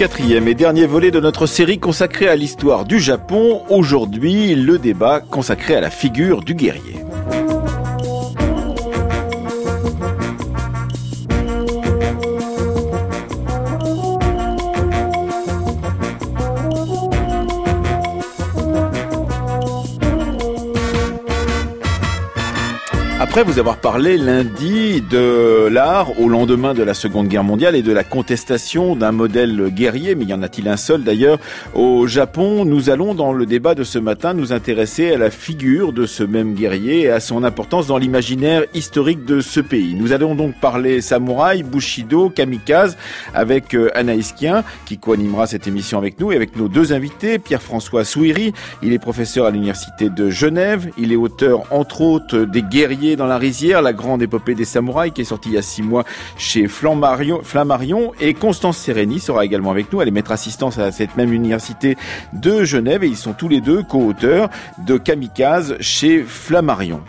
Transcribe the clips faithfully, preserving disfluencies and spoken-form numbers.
Quatrième et dernier volet de notre série consacrée à l'histoire du Japon. Aujourd'hui, le débat consacré à la figure du guerrier. Après vous avoir parlé lundi de l'art au lendemain de la Seconde Guerre mondiale et de la contestation d'un modèle guerrier, mais y en a-t-il un seul d'ailleurs au Japon, nous allons dans le débat de ce matin nous intéresser à la figure de ce même guerrier et à son importance dans l'imaginaire historique de ce pays. Nous allons donc parler samouraï, bushido, kamikaze avec Anaïs Kien qui co-animera cette émission avec nous et avec nos deux invités, Pierre-François Souiri, il est professeur à l'université de Genève, il est auteur entre autres des guerriers dans la rizière, la grande épopée des samouraïs qui est sortie il y a six mois chez Flammarion, Flammarion et Constance Sereni sera également avec nous. Elle est maître assistante à cette même université de Genève et ils sont tous les deux co-auteurs de Kamikaze chez Flammarion.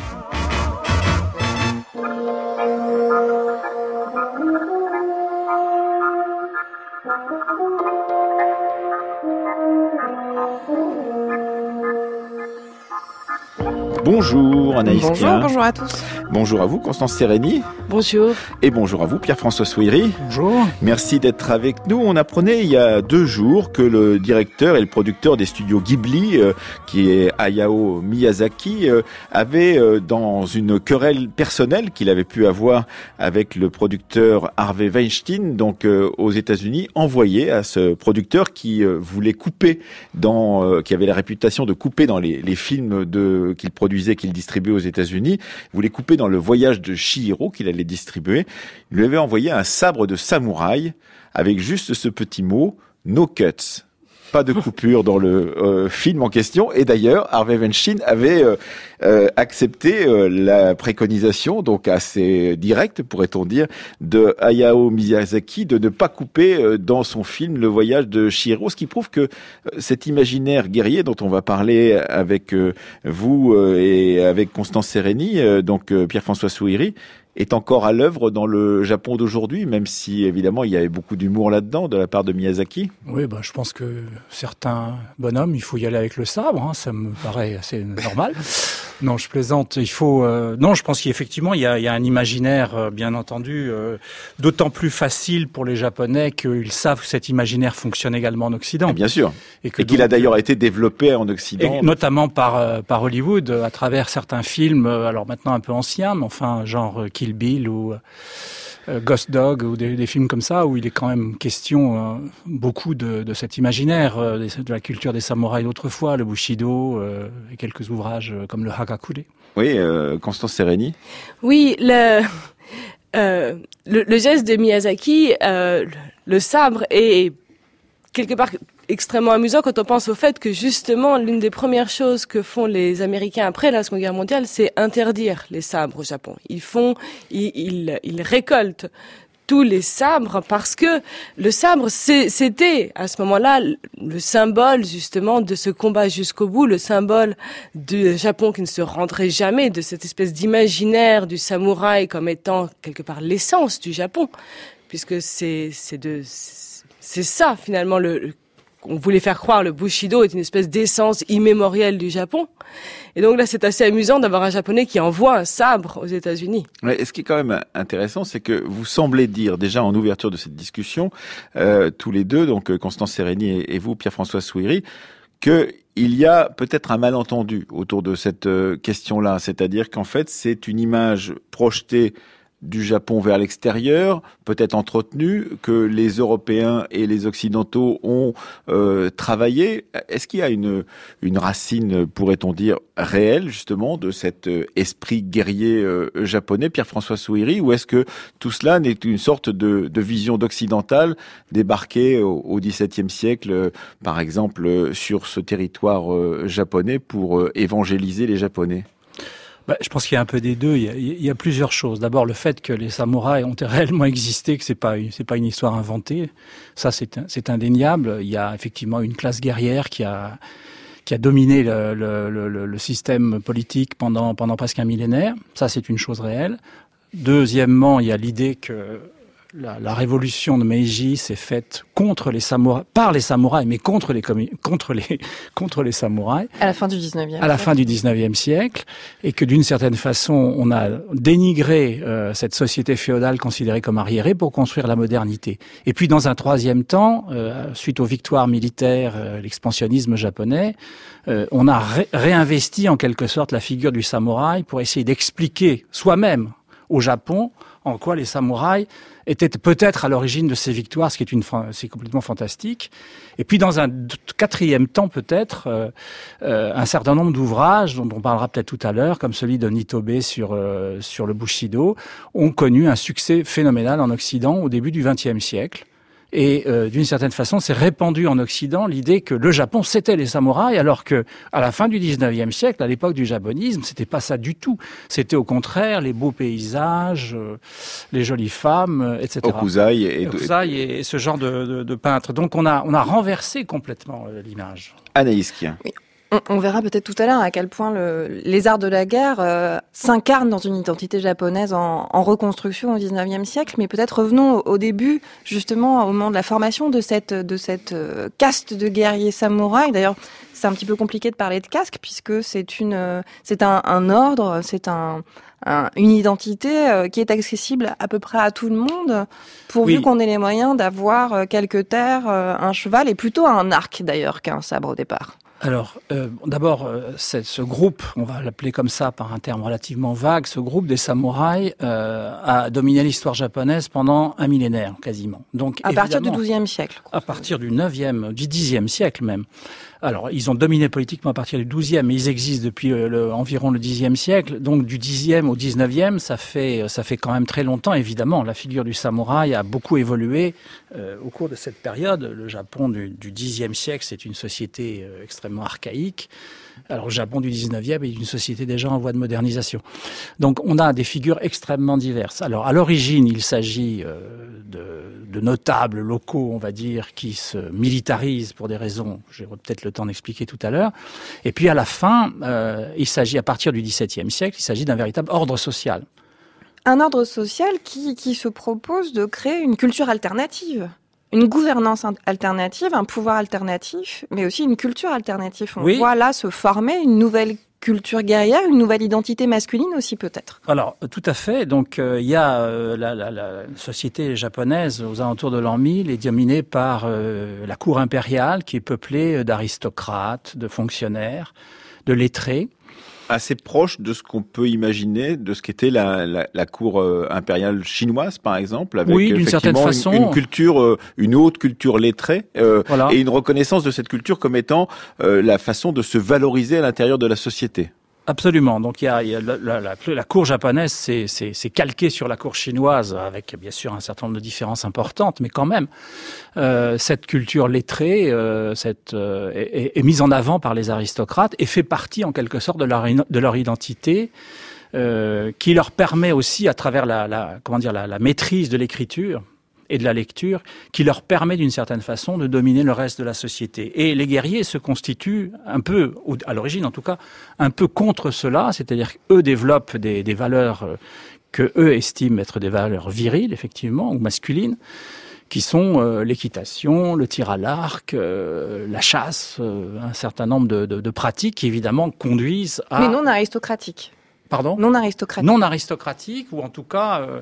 Bonjour Anaïs Kien. Bonjour, bonjour à tous. Bonjour à vous Constance Sereni. Bonjour. Et bonjour à vous Pierre-François Souiri. Bonjour. Merci d'être avec nous. On apprenait il y a deux jours que le directeur et le producteur des studios Ghibli, euh, qui est Hayao Miyazaki, euh, avait euh, dans une querelle personnelle qu'il avait pu avoir avec le producteur Harvey Weinstein, donc euh, aux États-Unis, envoyé à ce producteur qui euh, voulait couper dans, euh, qui avait la réputation de couper dans les, les films de qu'il produisait qu'il distribuait aux États-Unis, il voulait couper dans le voyage de Chihiro qu'il allait distribuer. Il lui avait envoyé un sabre de samouraï avec juste ce petit mot « no cuts ». Pas de coupure dans le euh, film en question. Et d'ailleurs, Harvey Weinstein avait euh, euh, accepté euh, la préconisation, donc assez directe, pourrait-on dire, de Hayao Miyazaki de ne pas couper euh, dans son film Le Voyage de Chihiro, ce qui prouve que euh, cet imaginaire guerrier dont on va parler avec euh, vous euh, et avec Constance Sereni, euh, donc euh, Pierre-François Souiri, est encore à l'œuvre dans le Japon d'aujourd'hui, même si évidemment il y avait beaucoup d'humour là-dedans de la part de Miyazaki. Oui, bah, je pense que certains bonhommes, il faut y aller avec le sabre, hein, ça me paraît assez normal. Non, je plaisante. Il faut. Euh, non, je pense qu'effectivement, il y a, il y a un imaginaire, euh, bien entendu, euh, d'autant plus facile pour les Japonais qu'ils savent que cet imaginaire fonctionne également en Occident. Et bien sûr. Et, que et qu'il donc, a d'ailleurs été développé en Occident, et notamment par euh, par Hollywood, à travers certains films, euh, alors maintenant un peu anciens, mais enfin genre euh, Kill Bill ou euh, Ghost Dog ou des, des films comme ça, où il est quand même question euh, beaucoup de, de cet imaginaire, euh, de la culture des samouraïs d'autrefois, le Bushido, euh, et quelques ouvrages euh, comme le Hagakure. Oui, euh, Constance Sereni. Oui, le, euh, le, le geste de Miyazaki, euh, le, le sabre est quelque part extrêmement amusant quand on pense au fait que justement l'une des premières choses que font les Américains après la Seconde Guerre mondiale, c'est interdire les sabres au Japon. Ils font, ils, ils, ils récoltent tous les sabres parce que le sabre c'est, c'était à ce moment-là le symbole justement de ce combat jusqu'au bout, le symbole du Japon qui ne se rendrait jamais, de cette espèce d'imaginaire du samouraï comme étant quelque part l'essence du Japon, puisque c'est c'est de c'est ça finalement le, le on voulait faire croire le Bushido est une espèce d'essence immémorielle du Japon. Et donc là, c'est assez amusant d'avoir un Japonais qui envoie un sabre aux États-Unis. Ouais, et ce qui est quand même intéressant, c'est que vous semblez dire, déjà en ouverture de cette discussion, euh, tous les deux, donc Constance Sereni et, et vous, Pierre-François Souiri, qu'il y a peut-être un malentendu autour de cette euh, question-là. C'est-à-dire qu'en fait, c'est une image projetée du Japon vers l'extérieur, peut-être entretenu, que les Européens et les Occidentaux ont euh, travaillé. Est-ce qu'il y a une, une racine, pourrait-on dire, réelle, justement, de cet euh, esprit guerrier euh, japonais, Pierre-François Souiri, ou est-ce que tout cela n'est une sorte de, de vision d'occidental débarquée au, au dix-septième siècle, euh, par exemple, euh, sur ce territoire euh, japonais pour euh, évangéliser les Japonais ? Bah, je pense qu'il y a un peu des deux. Il y a, il y a plusieurs choses. D'abord, le fait que les samouraïs ont réellement existé, que c'est pas c'est pas une histoire inventée. Ça, c'est c'est indéniable. Il y a effectivement une classe guerrière qui a qui a dominé le, le, le, le système politique pendant pendant presque un millénaire. Ça, c'est une chose réelle. Deuxièmement, il y a l'idée que la, la révolution de Meiji s'est faite contre les samouraïs, par les samouraïs, mais contre les contre les contre les samouraïs. À la fin du dix-neuvième. À la fin du dix-neuvième siècle, et que d'une certaine façon, on a dénigré euh, cette société féodale considérée comme arriérée pour construire la modernité. Et puis, dans un troisième temps, euh, suite aux victoires militaires, euh, l'expansionnisme japonais, euh, on a ré- réinvesti en quelque sorte la figure du samouraï pour essayer d'expliquer soi-même au Japon en quoi les samouraïs étaient peut-être à l'origine de ces victoires, ce qui est une, c'est complètement fantastique. Et puis dans un quatrième temps peut-être, euh, euh, un certain nombre d'ouvrages dont on parlera peut-être tout à l'heure, comme celui de Nitobe sur euh, sur le Bushido, ont connu un succès phénoménal en Occident au début du vingtième siècle. Et euh, d'une certaine façon, c'est répandu en Occident l'idée que le Japon, c'était les samouraïs, alors que à la fin du dix-neuvième siècle, à l'époque du japonisme, c'était pas ça du tout. C'était au contraire les beaux paysages, euh, les jolies femmes, euh, et cetera. Okuzai et, Okuzai et ce genre de, de, de peintres. Donc on a on a renversé complètement euh, l'image. Anaïs Kien. Oui. On verra peut-être tout à l'heure à quel point le, les arts de la guerre euh, s'incarnent dans une identité japonaise en, en reconstruction au dix-neuvième siècle. Mais peut-être revenons au, au début, justement, au moment de la formation de cette, de cette euh, caste de guerriers samouraïs. D'ailleurs, c'est un petit peu compliqué de parler de casque puisque c'est une, euh, c'est un, un ordre, c'est un, un, une identité euh, qui est accessible à peu près à tout le monde, pourvu oui. qu'on ait les moyens d'avoir euh, quelques terres, euh, un cheval et plutôt un arc d'ailleurs qu'un sabre au départ. Alors, euh, d'abord, euh, c'est ce groupe, on va l'appeler comme ça par un terme relativement vague, ce groupe des samouraïs euh, a dominé l'histoire japonaise pendant un millénaire, quasiment. Donc, à partir du douzième siècle. À partir du neuvième, du dixième siècle même. Alors, ils ont dominé politiquement à partir du douzième, mais ils existent depuis le, le, environ le dixième siècle. Donc, du dixième au dix-neuvième, ça fait, ça fait quand même très longtemps, évidemment. La figure du samouraï a beaucoup évolué euh, au cours de cette période. Le Japon du, du dixième siècle, c'est une société euh, extrêmement archaïque. Alors, le Japon du dix-neuvième est une société déjà en voie de modernisation. Donc, on a des figures extrêmement diverses. Alors, à l'origine, il s'agit euh, de, de notables locaux, on va dire, qui se militarisent pour des raisons, j'aurai peut-être le temps d'expliquer tout à l'heure. Et puis, à la fin, euh, il s'agit, à partir du dix-septième siècle, il s'agit d'un véritable ordre social. Un ordre social qui, qui se propose de créer une culture alternative. Une gouvernance alternative, un pouvoir alternatif, mais aussi une culture alternative. On oui. voit là se former une nouvelle culture guerrière, une nouvelle identité masculine aussi peut-être. Alors, tout à fait. Donc, euh, il y a euh, la, la, la société japonaise aux alentours de l'an mille est dominée par euh, la cour impériale qui est peuplée d'aristocrates, de fonctionnaires, de lettrés. Assez proche de ce qu'on peut imaginer de ce qu'était la, la, la cour euh, impériale chinoise, par exemple, avec oui, d'une certaine façon, une, une culture, euh, une haute culture lettrée, euh, voilà. et une reconnaissance de cette culture comme étant euh, la façon de se valoriser à l'intérieur de la société. Absolument. Donc il y a, il y a la, la, la, la cour japonaise, c'est, c'est, c'est calqué sur la cour chinoise, avec bien sûr un certain nombre de différences importantes, mais quand même euh, cette culture lettrée, euh, cette, euh, est, est mise en avant par les aristocrates et fait partie en quelque sorte de leur, de leur identité, euh, qui leur permet aussi, à travers la, la comment dire, la, la maîtrise de l'écriture et de la lecture, qui leur permet d'une certaine façon de dominer le reste de la société. Et les guerriers se constituent un peu, ou à l'origine en tout cas, un peu contre cela, c'est-à-dire qu'eux développent des, des valeurs que eux estiment être des valeurs viriles, effectivement, ou masculines, qui sont euh, l'équitation, le tir à l'arc, euh, la chasse, euh, un certain nombre de, de, de pratiques qui évidemment conduisent à... Mais non aristocratiques. Pardon ? Non aristocratiques. Non aristocratiques, ou en tout cas... Euh,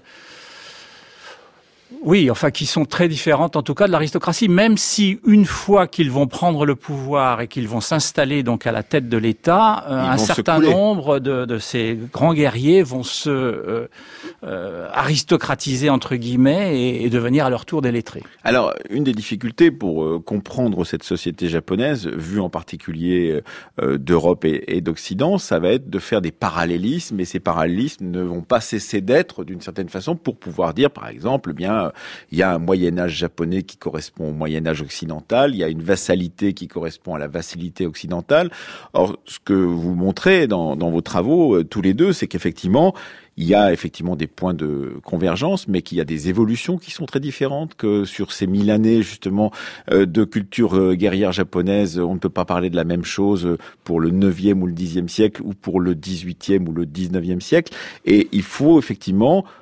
Oui, enfin, qui sont très différentes, en tout cas, de l'aristocratie, même si une fois qu'ils vont prendre le pouvoir et qu'ils vont s'installer donc à la tête de l'État, euh, un certain nombre de, de ces grands guerriers vont se euh, euh, aristocratiser entre guillemets et, et devenir à leur tour des lettrés. Alors, une des difficultés pour euh, comprendre cette société japonaise, vue en particulier euh, d'Europe et, et d'Occident, ça va être de faire des parallélismes, et ces parallélismes ne vont pas cesser d'être d'une certaine façon pour pouvoir dire, par exemple, bien il y a un Moyen-Âge japonais qui correspond au Moyen-Âge occidental, il y a une vassalité qui correspond à la vassalité occidentale. Or, ce que vous montrez dans, dans vos travaux, euh, tous les deux, c'est qu'effectivement, il y a effectivement des points de convergence, mais qu'il y a des évolutions qui sont très différentes, que sur ces mille années, justement, euh, de culture euh, guerrière japonaise, on ne peut pas parler de la même chose pour le neuvième ou le dixième siècle, ou pour le dix-huitième ou le dix-neuvième siècle. Et il faut effectivement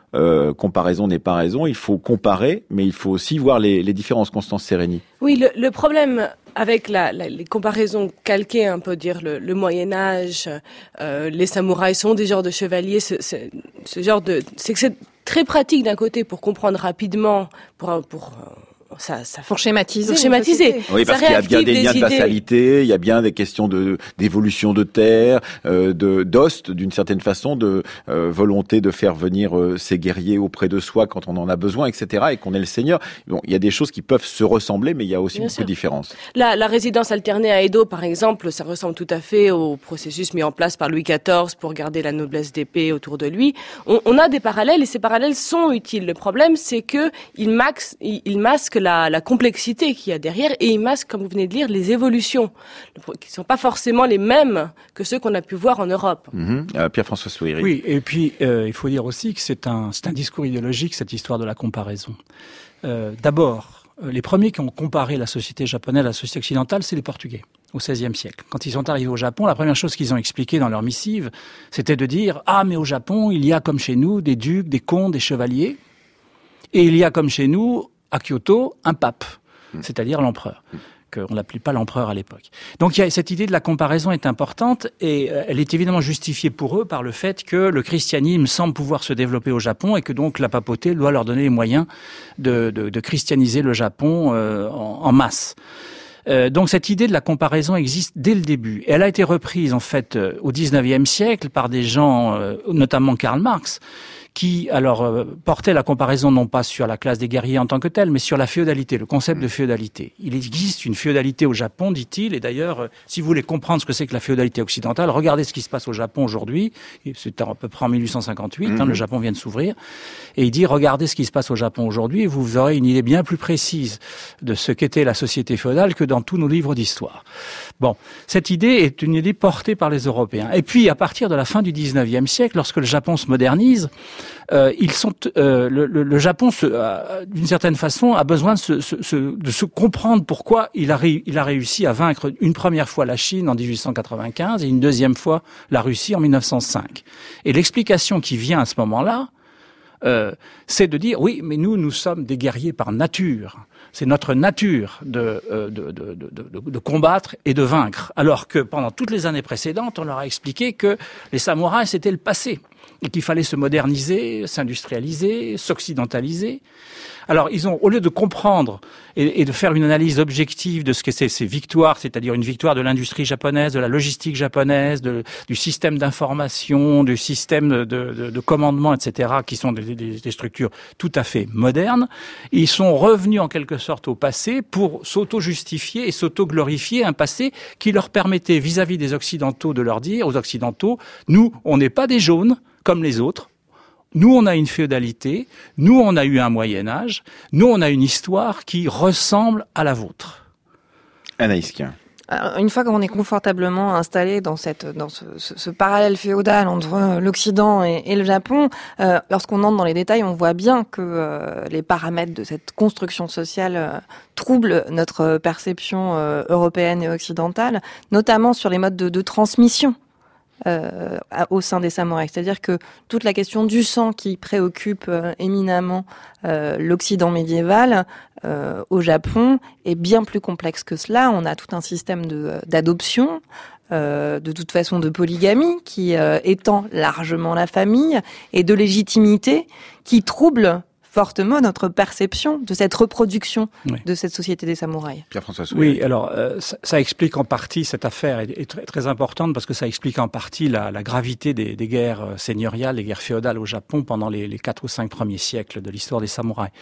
euh, comparaison n'est pas raison. Il faut comparer, mais il faut aussi voir les, les différences. Constance Sereni. Oui, le, le problème avec la, la, les comparaisons calquées, on peut dire le, le Moyen Âge, euh, les samouraïs sont des genres de chevaliers. Ce, ce, ce genre de, c'est que c'est très pratique d'un côté pour comprendre rapidement, pour pour Ça, ça pour schématiser. Pour schématiser. Oui, parce qu'il y a bien des liens de vassalité, il y a bien des questions de d'évolution de terre, euh, de d'ost, d'une certaine façon, de euh, volonté de faire venir euh, ces guerriers auprès de soi quand on en a besoin, et cetera. Et qu'on est le seigneur. Bon, il y a des choses qui peuvent se ressembler, mais il y a aussi bien beaucoup sûr. de différences. La, la résidence alternée à Edo, par exemple, ça ressemble tout à fait au processus mis en place par Louis quatorze pour garder la noblesse d'épée autour de lui. On, on a des parallèles et ces parallèles sont utiles. Le problème, c'est que ils masquent, ils masquent la, la complexité qu'il y a derrière et ils masquent, comme vous venez de lire, les évolutions qui ne sont pas forcément les mêmes que ceux qu'on a pu voir en Europe. Mmh. Euh, Pierre-François Souiri. Oui, et puis euh, il faut dire aussi que c'est un, c'est un discours idéologique, cette histoire de la comparaison. Euh, d'abord, les premiers qui ont comparé la société japonaise à la société occidentale, c'est les Portugais, au seizième siècle. Quand ils sont arrivés au Japon, la première chose qu'ils ont expliqué dans leur missive, c'était de dire « Ah, mais au Japon, il y a comme chez nous des ducs, des comtes, des chevaliers, et il y a comme chez nous, à Kyoto, un pape, c'est-à-dire l'empereur. » qu'on n'appelait pas l'empereur à l'époque. Donc il y a, cette idée de la comparaison est importante et euh, elle est évidemment justifiée pour eux par le fait que le christianisme semble pouvoir se développer au Japon et que donc la papauté doit leur donner les moyens de, de, de christianiser le Japon euh, en, en masse. Euh, donc cette idée de la comparaison existe dès le début. Elle a été reprise en fait euh, au dix-neuvième siècle par des gens, euh, notamment Karl Marx, qui alors euh, portait la comparaison non pas sur la classe des guerriers en tant que telle, mais sur la féodalité, le concept de féodalité. Il existe une féodalité au Japon, dit-il, et d'ailleurs, euh, si vous voulez comprendre ce que c'est que la féodalité occidentale, regardez ce qui se passe au Japon aujourd'hui, c'était à peu près en mille huit cent cinquante-huit, mmh. hein, le Japon vient de s'ouvrir, et il dit, regardez ce qui se passe au Japon aujourd'hui, et vous aurez une idée bien plus précise de ce qu'était la société féodale que dans tous nos livres d'histoire. Bon, cette idée est une idée portée par les Européens. Et puis, à partir de la fin du dix-neuvième siècle, lorsque le Japon se modernise, Euh, ils sont, euh, le, le, le Japon, se, euh, d'une certaine façon, a besoin de se, se, de se comprendre pourquoi il a, ré, il a réussi à vaincre une première fois la Chine en dix-huit cent quatre-vingt-quinze et une deuxième fois la Russie en mille neuf cent cinq. Et l'explication qui vient à ce moment-là, euh, c'est de dire oui, mais nous, nous sommes des guerriers par nature. C'est notre nature de, euh, de, de, de, de, de combattre et de vaincre. Alors que pendant toutes les années précédentes, on leur a expliqué que les samouraïs, c'était le passé. Et qu'il fallait se moderniser, s'industrialiser, s'occidentaliser. Alors, ils ont, au lieu de comprendre et, et de faire une analyse objective de ce que c'est ces victoires, c'est-à-dire une victoire de l'industrie japonaise, de la logistique japonaise, de, du système d'information, du système de, de, de commandement, et cetera, qui sont des, des, des structures tout à fait modernes, ils sont revenus en quelque sorte au passé pour s'auto-justifier et s'auto-glorifier un passé qui leur permettait vis-à-vis des Occidentaux de leur dire aux Occidentaux, nous, on n'est pas des jaunes, comme les autres. Nous, on a une féodalité, nous, on a eu un Moyen-Âge, nous, on a une histoire qui ressemble à la vôtre. Anaïs Kien. Une fois qu'on est confortablement installé dans cette dans ce, ce, ce parallèle féodal entre l'Occident et, et le Japon, euh, lorsqu'on entre dans les détails, on voit bien que euh, les paramètres de cette construction sociale euh, troublent notre perception euh, européenne et occidentale, notamment sur les modes de, de transmission. Euh, au sein des samouraïs. C'est-à-dire que toute la question du sang qui préoccupe euh, éminemment euh, l'Occident médiéval euh, au Japon est bien plus complexe que cela. On a tout un système de, d'adoption, euh, de toute façon de polygamie qui euh, étend largement la famille et de légitimité qui trouble fortement notre perception de cette reproduction oui. de cette société des samouraïs. Pierre-François Souiri. Oui, alors euh, ça, ça explique en partie, cette affaire est, est très, très importante parce que ça explique en partie la, la gravité des, des guerres seigneuriales, des guerres féodales au Japon pendant les, les quatre ou cinq premiers siècles de l'histoire des samouraïs.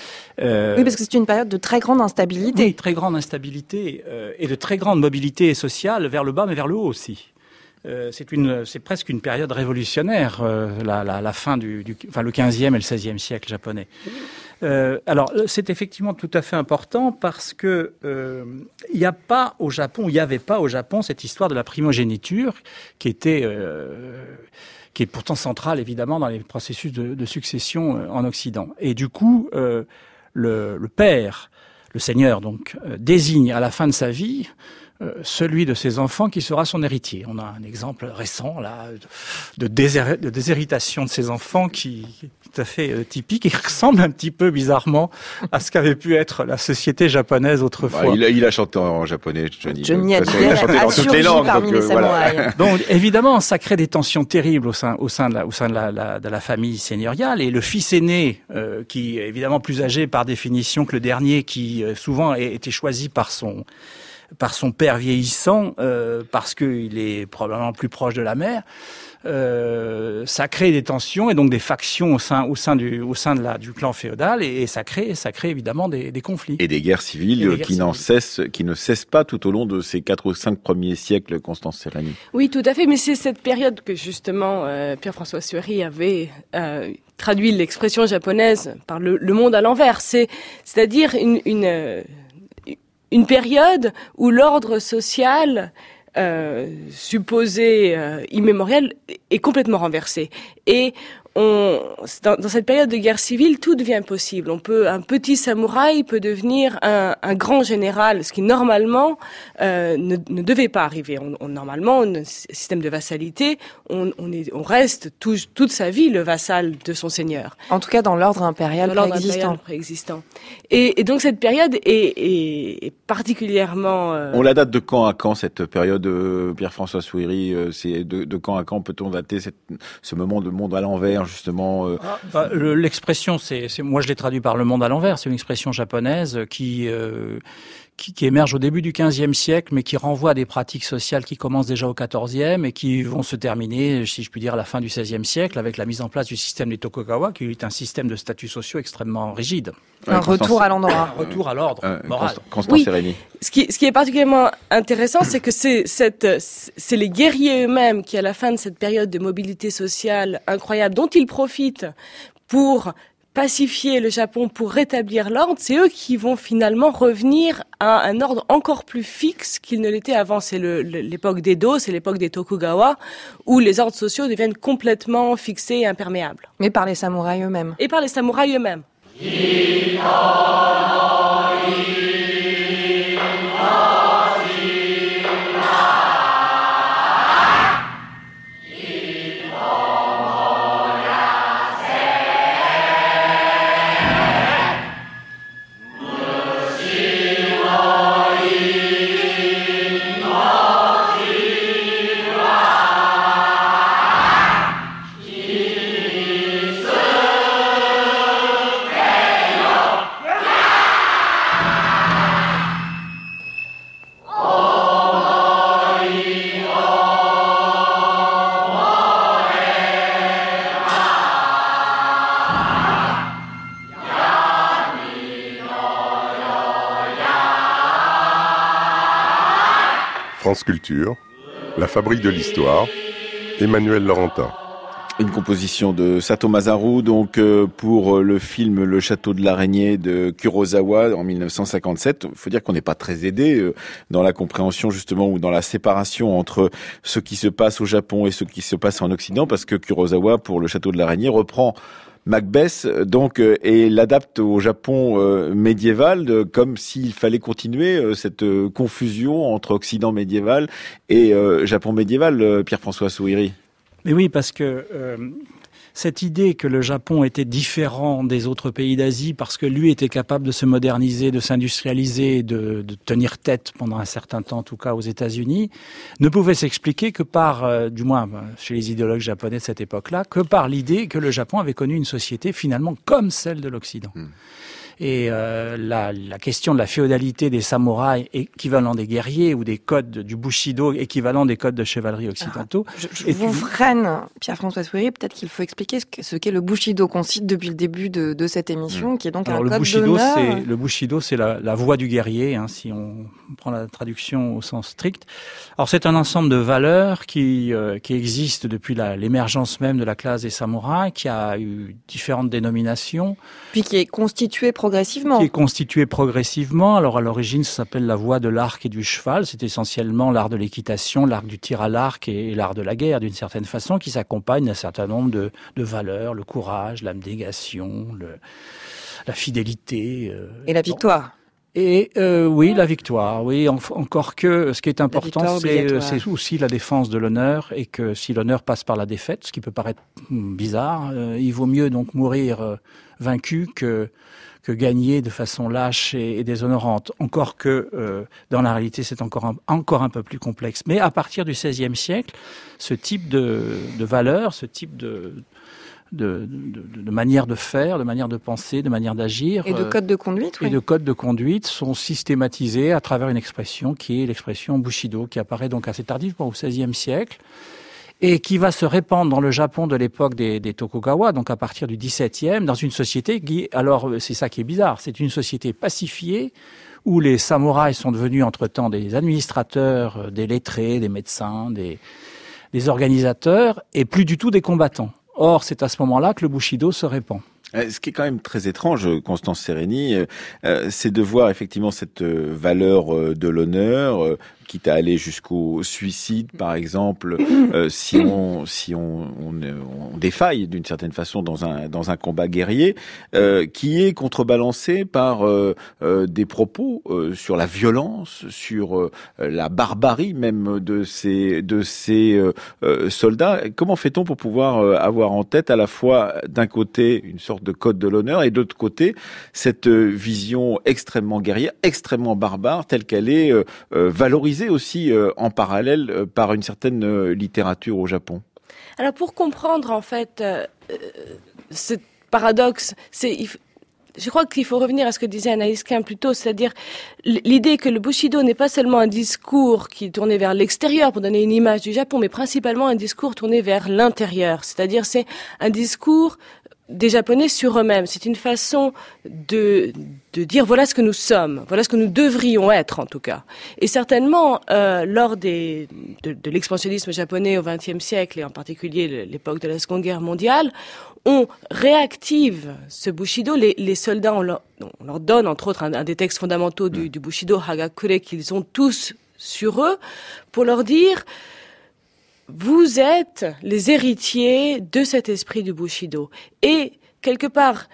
Euh, oui, parce que c'est une période de très grande instabilité. Oui, très grande instabilité euh, et de très grande mobilité sociale vers le bas mais vers le haut aussi. Euh, c'est une, c'est presque une période révolutionnaire, euh, la, la, la fin du, du, enfin le quinzième et le seizième siècle japonais. Euh, alors c'est effectivement tout à fait important parce que euh, il n'y a pas au Japon, il n'y avait pas au Japon cette histoire de la primogéniture qui était, euh, qui est pourtant centrale évidemment dans les processus de, de succession euh, en Occident. Et du coup, euh, le, le père, le seigneur donc euh, désigne à la fin de sa vie euh, celui de ses enfants qui sera son héritier. On a un exemple récent là de, déshé- de déshéritation de ses enfants qui est tout à fait euh, typique et qui ressemble un petit peu bizarrement à ce qu'avait pu être la société japonaise autrefois. Bah, il, a, il a chanté en japonais, Johnny. Johnny de toute façon, il a chanté dans toutes les langues. Parmi Donc, les euh, voilà. Donc évidemment, ça crée des tensions terribles au sein, au sein de la, au sein de la, la, de la famille seigneuriale. Et le fils aîné, euh, qui est évidemment plus âgé par définition que le dernier, qui euh, souvent a été choisi par son par son père vieillissant, euh, parce qu'il est probablement plus proche de la mère. Euh, ça crée des tensions et donc des factions au sein, au sein du, au sein de la, du clan féodal et, et ça crée, ça crée évidemment des, des conflits. Et des guerres civiles des euh, guerres qui civiles. n'en cessent, qui ne cessent pas tout au long de ces quatre ou cinq premiers siècles, Constance Serrani. Oui, tout à fait, mais c'est cette période que justement euh, Pierre-François Suéry avait euh, traduit l'expression japonaise par le, le monde à l'envers. C'est, c'est-à-dire une, une, euh, une période où l'ordre social Euh, supposé euh, immémorial est complètement renversé. Et on, dans, dans cette période de guerre civile, tout devient possible. On peut, un petit samouraï peut devenir un, un grand général, ce qui normalement euh, ne, ne devait pas arriver. On, on, normalement, un système de vassalité, on, on, est, on reste tout, toute sa vie le vassal de son seigneur. En tout cas, dans l'ordre impérial Dans l'ordre préexistant. impérial préexistant. Et, et donc cette période est, est, est particulièrement... Euh... On la date de quand à quand cette période, euh, Pierre-François Suéry, euh, c'est de, de quand à quand peut-on dater cette, ce moment de monde à l'envers justement euh... ah, bah, le, L'expression, c'est, c'est, moi je l'ai traduit par le monde à l'envers, c'est une expression japonaise qui... Euh, Qui, qui émerge au début du quinzième siècle, mais qui renvoie à des pratiques sociales qui commencent déjà au quatorzième et qui vont se terminer, si je puis dire, à la fin du seizième siècle, avec la mise en place du système des Tokugawa, qui est un système de statuts sociaux extrêmement rigide. Un Ouais, retour à l'endroit. Un retour à l'ordre euh, moral. Constance, Constance Oui. Serrani. Ce qui, ce qui est particulièrement intéressant, c'est que c'est, cette, c'est les guerriers eux-mêmes qui, à la fin de cette période de mobilité sociale incroyable, dont ils profitent pour pacifier le Japon, pour rétablir l'ordre, c'est eux qui vont finalement revenir à un ordre encore plus fixe qu'il ne l'était avant. C'est le, l'époque d'Edo, c'est l'époque des Tokugawa, où les ordres sociaux deviennent complètement fixés et imperméables. Mais par les samouraïs eux-mêmes. Et par les samouraïs eux-mêmes. France Culture, La Fabrique de l'Histoire, Emmanuel Laurentin. Une composition de Sato Masaru, donc euh, pour le film Le Château de l'Araignée de Kurosawa en mille neuf cent cinquante-sept. Il faut dire qu'on n'est pas très aidé euh, dans la compréhension justement ou dans la séparation entre ce qui se passe au Japon et ce qui se passe en Occident, parce que Kurosawa, pour Le Château de l'Araignée, reprend Macbeth, donc, euh, et l'adapte au Japon euh, médiéval, de, comme s'il fallait continuer euh, cette euh, confusion entre Occident médiéval et euh, Japon médiéval, euh, Pierre-François Suéry. Mais oui, parce que euh, cette idée que le Japon était différent des autres pays d'Asie parce que lui était capable de se moderniser, de s'industrialiser, de, de tenir tête pendant un certain temps, en tout cas aux États-Unis, ne pouvait s'expliquer que par, euh, du moins chez les idéologues japonais de cette époque-là, que par l'idée que le Japon avait connu une société finalement comme celle de l'Occident. Mmh. Et euh, la, la question de la féodalité des samouraïs équivalent des guerriers ou des codes du Bushido équivalent des codes de chevalerie occidentaux. Ah, je je vous puis... freine, Pierre-François Suéry, peut-être qu'il faut expliquer ce, que, ce qu'est le Bushido qu'on cite depuis le début de, de cette émission, mmh. qui est donc Alors, un le code Bushido, d'honneur. C'est, le Bushido, c'est la, la voie du guerrier, hein, si on prend la traduction au sens strict. Alors c'est un ensemble de valeurs qui, euh, qui existe depuis la, l'émergence même de la classe des samouraïs, qui a eu différentes dénominations. Puis qui est constitué progressivement. Qui est constitué progressivement. Alors à l'origine, ça s'appelle la voie de l'arc et du cheval. C'est essentiellement l'art de l'équitation, l'art du tir à l'arc et, et l'art de la guerre, d'une certaine façon, qui s'accompagne d'un certain nombre de, de valeurs, le courage, l'abnégation, le, la fidélité. Euh, et la victoire. Et euh, oui, la victoire. Oui, en, encore que ce qui est important, c'est, c'est aussi la défense de l'honneur, et que si l'honneur passe par la défaite, ce qui peut paraître bizarre, euh, il vaut mieux donc mourir euh, vaincu que que gagner de façon lâche et, et déshonorante. Encore que euh, dans la réalité, c'est encore un, encore un peu plus complexe. Mais à partir du seizième siècle, ce type de, de valeur, ce type de De, de, de manière de faire, de manière de penser, de manière d'agir. Et de codes de conduite, oui. Et de codes de conduite sont systématisés à travers une expression qui est l'expression Bushido, qui apparaît donc assez tardivement au seizième siècle, et qui va se répandre dans le Japon de l'époque des, des Tokugawa, donc à partir du dix-septième, dans une société qui, alors c'est ça qui est bizarre, c'est une société pacifiée, où les samouraïs sont devenus entre-temps des administrateurs, des lettrés, des médecins, des, des organisateurs, et plus du tout des combattants. Or, c'est à ce moment-là que le Bushido se répand. Ce qui est quand même très étrange, Constance Sereni, euh, c'est de voir effectivement cette valeur de l'honneur, euh, quitte à aller jusqu'au suicide, par exemple, euh, si on si on, on, on défaille d'une certaine façon dans un dans un combat guerrier, euh, qui est contrebalancé par euh, euh, des propos euh, sur la violence, sur euh, la barbarie même de ces de ces euh, euh, soldats. Comment fait-on pour pouvoir euh, avoir en tête à la fois d'un côté une sorte de code de l'honneur et de l'autre côté cette euh, vision extrêmement guerrière, extrêmement barbare, telle qu'elle est euh, euh, valorisée aussi euh, en parallèle euh, par une certaine euh, littérature au Japon? Alors pour comprendre en fait euh, ce paradoxe, c'est, il, je crois qu'il faut revenir à ce que disait Anaïs Quint plus tôt, c'est-à-dire l'idée que le Bushido n'est pas seulement un discours qui est tourné vers l'extérieur pour donner une image du Japon, mais principalement un discours tourné vers l'intérieur, c'est-à-dire c'est un discours des Japonais sur eux-mêmes. C'est une façon de de dire voilà ce que nous sommes, voilà ce que nous devrions être en tout cas. Et certainement euh, lors des de, de l'expansionnisme japonais au vingtième siècle et en particulier l'époque de la Seconde Guerre mondiale, on réactive ce Bushido. Les, les soldats, on leur, on leur donne entre autres un, un des textes fondamentaux du, du Bushido, Hagakure, qu'ils ont tous sur eux, pour leur dire vous êtes les héritiers de cet esprit du Bushido. Et, quelque part,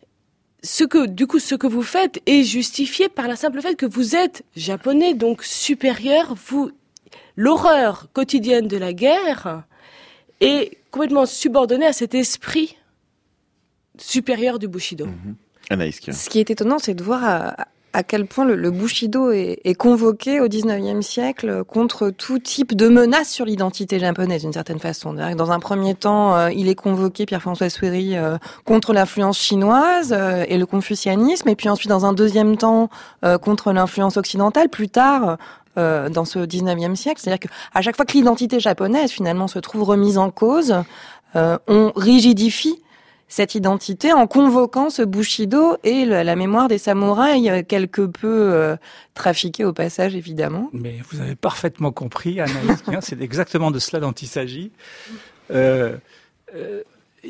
ce que, du coup, ce que vous faites est justifié par la simple fait que vous êtes japonais, donc supérieur. Vous, l'horreur quotidienne de la guerre est complètement subordonnée à cet esprit supérieur du Bushido. Mmh. Anaïs. Ce qui est étonnant, c'est de voir à, à quel point le, le Bushido est, est convoqué au dix-neuvième siècle contre tout type de menace sur l'identité japonaise, d'une certaine façon. Dans un premier temps, euh, il est convoqué, Pierre-François Souéry, euh, contre l'influence chinoise euh, et le confucianisme, et puis ensuite, dans un deuxième temps, euh, contre l'influence occidentale. Plus tard, euh, dans ce dix-neuvième siècle, c'est-à-dire qu'à chaque fois que l'identité japonaise, finalement, se trouve remise en cause, euh, on rigidifie cette identité en convoquant ce Bushido et le, la mémoire des samouraïs, quelque peu euh, trafiquée au passage, évidemment. Mais vous avez parfaitement compris, Anaïs, c'est exactement de cela dont il s'agit. Euh, euh,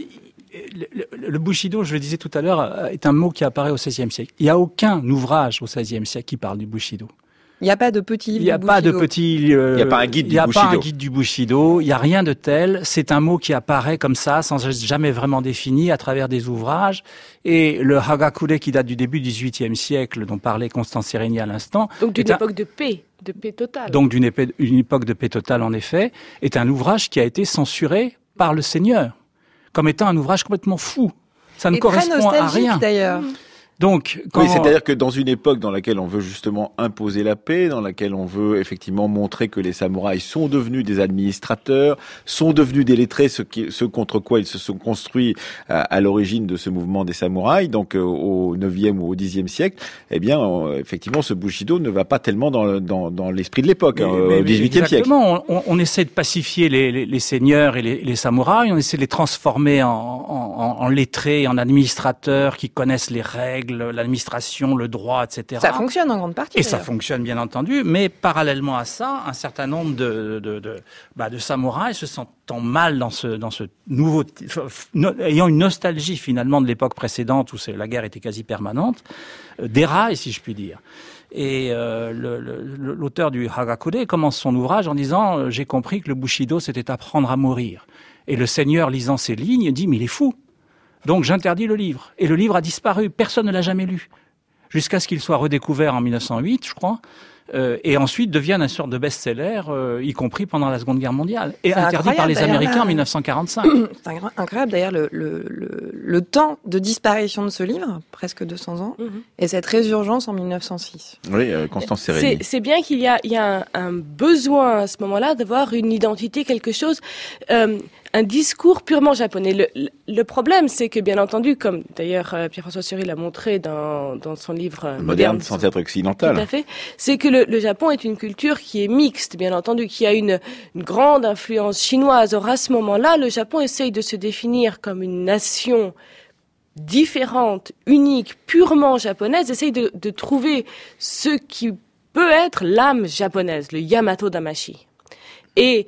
le, le, le Bushido, je le disais tout à l'heure, est un mot qui apparaît au seizième siècle. Il n'y a aucun ouvrage au seizième siècle qui parle du Bushido. Il n'y a pas de petit livre. Il n'y a du pas Bushido. de petit. Euh, il n'y a pas un guide du Bushido. Il n'y a Bushido. pas un guide du Bushido. Il n'y a rien de tel. C'est un mot qui apparaît comme ça, sans jamais vraiment défini, à travers des ouvrages. Et le Hagakure, qui date du début du dix-huitième siècle, dont parlait Constance Sereni à l'instant. Donc d'une un... époque de paix, de paix totale. Donc d'une épée... une époque de paix totale, en effet, est un ouvrage qui a été censuré par le Seigneur, comme étant un ouvrage complètement fou. Ça ne Et correspond très à rien. D'ailleurs. Mmh. Donc, quand... Oui, c'est-à-dire que dans une époque dans laquelle on veut justement imposer la paix, dans laquelle on veut effectivement montrer que les samouraïs sont devenus des administrateurs, sont devenus des lettrés, ce, qui, ce contre quoi ils se sont construits à, à l'origine de ce mouvement des samouraïs, donc euh, au neuvième ou au dixième siècle, eh bien, on, effectivement, ce Bushido ne va pas tellement dans, dans, dans l'esprit de l'époque, hein, au dix-huitième siècle. Exactement, on, on essaie de pacifier les, les, les seigneurs et les, les samouraïs, on essaie de les transformer en, en, en lettrés, en administrateurs qui connaissent les règles, l'administration, le droit, et cetera. Ça fonctionne en grande partie. Et ça fonctionne bien entendu, mais parallèlement à ça, un certain nombre de de, de, bah, de samouraïs se sentant mal dans ce dans ce nouveau, ayant une nostalgie finalement de l'époque précédente où la guerre était quasi permanente, euh, déraillent, si je puis dire. Et euh, le, le, l'auteur du Hagakure commence son ouvrage en disant euh, « J'ai compris que le Bushido, c'était apprendre à mourir. » Et le seigneur, lisant ces lignes, dit « Mais il est fou !» Donc j'interdis le livre. Et le livre a disparu. Personne ne l'a jamais lu. jusqu'à ce qu'il soit redécouvert en mille neuf cent huit, je crois. Euh, et ensuite deviennent une sorte de best-seller, euh, y compris pendant la Seconde Guerre mondiale, et c'est interdit par les Américains là, en mille neuf cent quarante-cinq. C'est incroyable d'ailleurs le, le, le, le temps de disparition de ce livre, presque deux cents ans, mm-hmm. et cette résurgence en mille neuf cent six. Oui, euh, Constance Sereni. C'est, c'est bien qu'il y a, il y a un, un besoin à ce moment-là d'avoir une identité, quelque chose... Euh, un discours purement japonais. Le, le problème, c'est que, bien entendu, comme d'ailleurs euh, Pierre-François Sury l'a montré dans, dans son livre euh, Moderne, Moderne sans être occidental. Tout à fait. C'est que le, le Japon est une culture qui est mixte, bien entendu, qui a une, une grande influence chinoise. Or, à ce moment-là, le Japon essaye de se définir comme une nation différente, unique, purement japonaise, essaye de, de trouver ce qui peut être l'âme japonaise, le Yamato Damashi. Et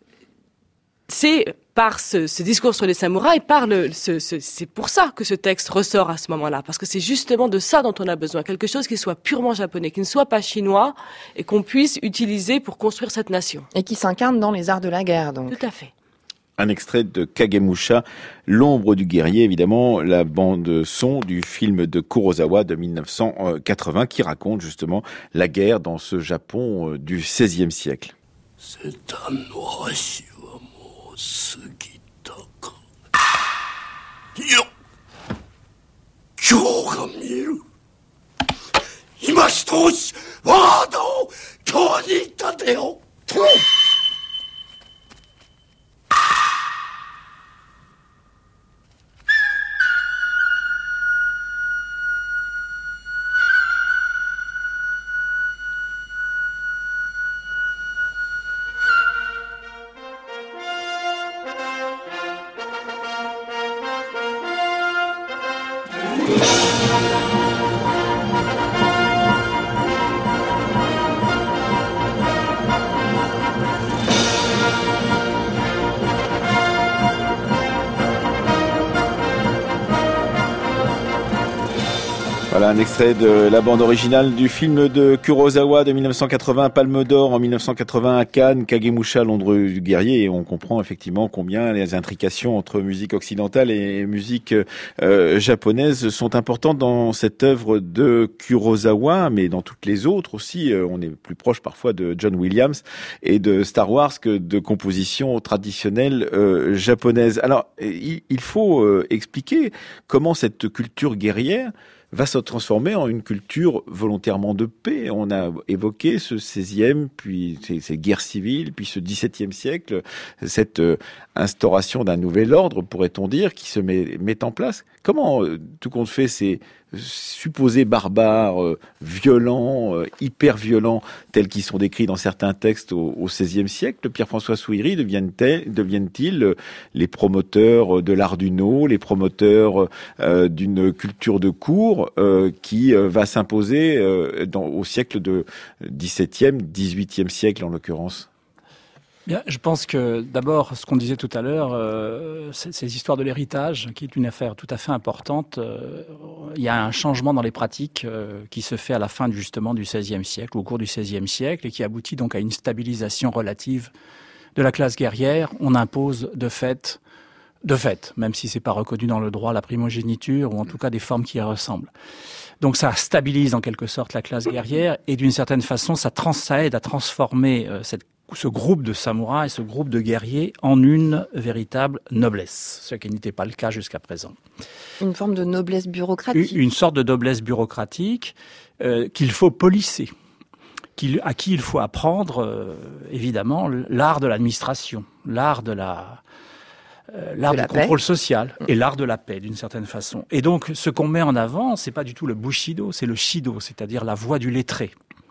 c'est par ce, ce discours sur les samouraïs, par le, ce, ce, c'est pour ça que ce texte ressort à ce moment-là, parce que c'est justement de ça dont on a besoin, quelque chose qui soit purement japonais, qui ne soit pas chinois, et qu'on puisse utiliser pour construire cette nation. Et qui s'incarne dans les arts de la guerre, donc. Tout à fait. Un extrait de Kagemusha, L'ombre du guerrier, évidemment, la bande son du film de Kurosawa de mille neuf cent quatre-vingts, qui raconte justement la guerre dans ce Japon du seizième siècle. C'est un orage. 過ぎたか。いや、今日が見える。今一つワードを今日に立てよ。Voilà un extrait de la bande originale du film de Kurosawa de mille neuf cent quatre-vingts, Palme d'Or en mille neuf cent quatre-vingts à Cannes, Kagemusha, l'ombre du guerrier, et on comprend effectivement combien les intrications entre musique occidentale et musique euh, japonaise sont importantes dans cette œuvre de Kurosawa, mais dans toutes les autres aussi. Euh, on est plus proche parfois de John Williams et de Star Wars que de compositions traditionnelles euh, japonaises. Alors, il, il faut euh, expliquer comment cette culture guerrière va se transformer en une culture volontairement de paix. On a évoqué ce seizième, puis ces, ces guerres civiles, puis ce dix-septième siècle, cette euh, instauration d'un nouvel ordre, pourrait-on dire, qui se met, met en place. Comment, euh, tout compte fait, ces supposés barbares, euh, violents, euh, hyper violents, tels qu'ils sont décrits dans certains textes au, au seizième siècle, Pierre-François Souiri, deviennent-ils, deviennent-ils euh, les promoteurs de l'art du no, les promoteurs euh, d'une culture de cour euh, qui euh, va s'imposer euh, dans, au siècle de dix-septième, dix-huitième siècle en l'occurrence? Bien, je pense que d'abord, ce qu'on disait tout à l'heure, euh, ces histoires de l'héritage, qui est une affaire tout à fait importante, euh, il y a un changement dans les pratiques euh, qui se fait à la fin justement du seizième siècle, au cours du seizième siècle, et qui aboutit donc à une stabilisation relative de la classe guerrière. On impose de fait, de fait, même si c'est pas reconnu dans le droit, la primogéniture, ou en tout cas des formes qui y ressemblent. Donc ça stabilise en quelque sorte la classe guerrière, et d'une certaine façon, ça, trans, ça aide à transformer euh, cette ce groupe de samouraïs, ce groupe de guerriers en une véritable noblesse, ce qui n'était pas le cas jusqu'à présent. Une forme de noblesse bureaucratique. Une sorte de noblesse bureaucratique euh, qu'il faut polisser, qu'il, à qui il faut apprendre, euh, évidemment, l'art de l'administration, l'art de la... Euh, l'art du contrôle social et l'art de la paix d'une certaine façon. Et donc ce qu'on met en avant, c'est pas du tout le bushido, c'est le shido, c'est-à-dire la voie du lettré.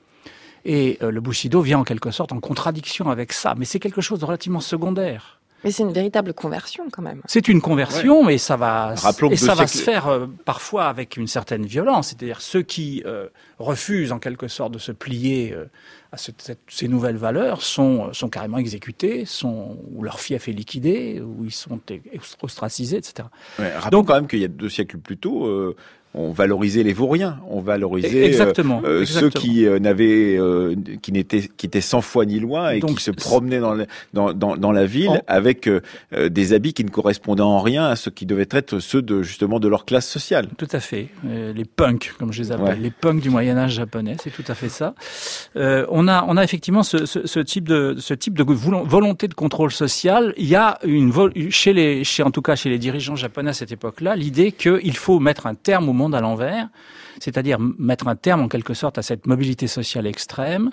Et euh, le Bushido vient en quelque sorte en contradiction avec ça, mais c'est quelque chose de relativement secondaire. Mais c'est une véritable conversion quand même. C'est une conversion, ouais. mais ça va, et ça va siècles... se faire euh, parfois avec une certaine violence. C'est-à-dire ceux qui euh, refusent en quelque sorte de se plier euh, à ce, cette, ces nouvelles valeurs sont, sont carrément exécutés, sont, ou leur fief est liquidé, ou ils sont ostracisés, et cetera. Ouais, rappelons Donc, quand même qu'il y a deux siècles plus tôt, euh, on valorisait les vauriens, on valorisait exactement, euh, exactement. ceux qui euh, n'avaient, euh, qui n'étaient, qui étaient sans foi ni loi et Donc, qui se promenaient dans, le, dans, dans, dans la ville en... avec euh, des habits qui ne correspondaient en rien à ce qui devaient être ceux de justement de leur classe sociale. Tout à fait, euh, les punks comme je les appelle, ouais. les punks du Moyen Âge japonais, c'est tout à fait ça. Euh, on a, on a effectivement ce, ce, ce type de, ce type de volonté de contrôle social. Il y a une vol... chez les, chez en tout cas chez les dirigeants japonais à cette époque-là, l'idée qu'il faut mettre un terme au monde à l'envers, c'est-à-dire mettre un terme en quelque sorte à cette mobilité sociale extrême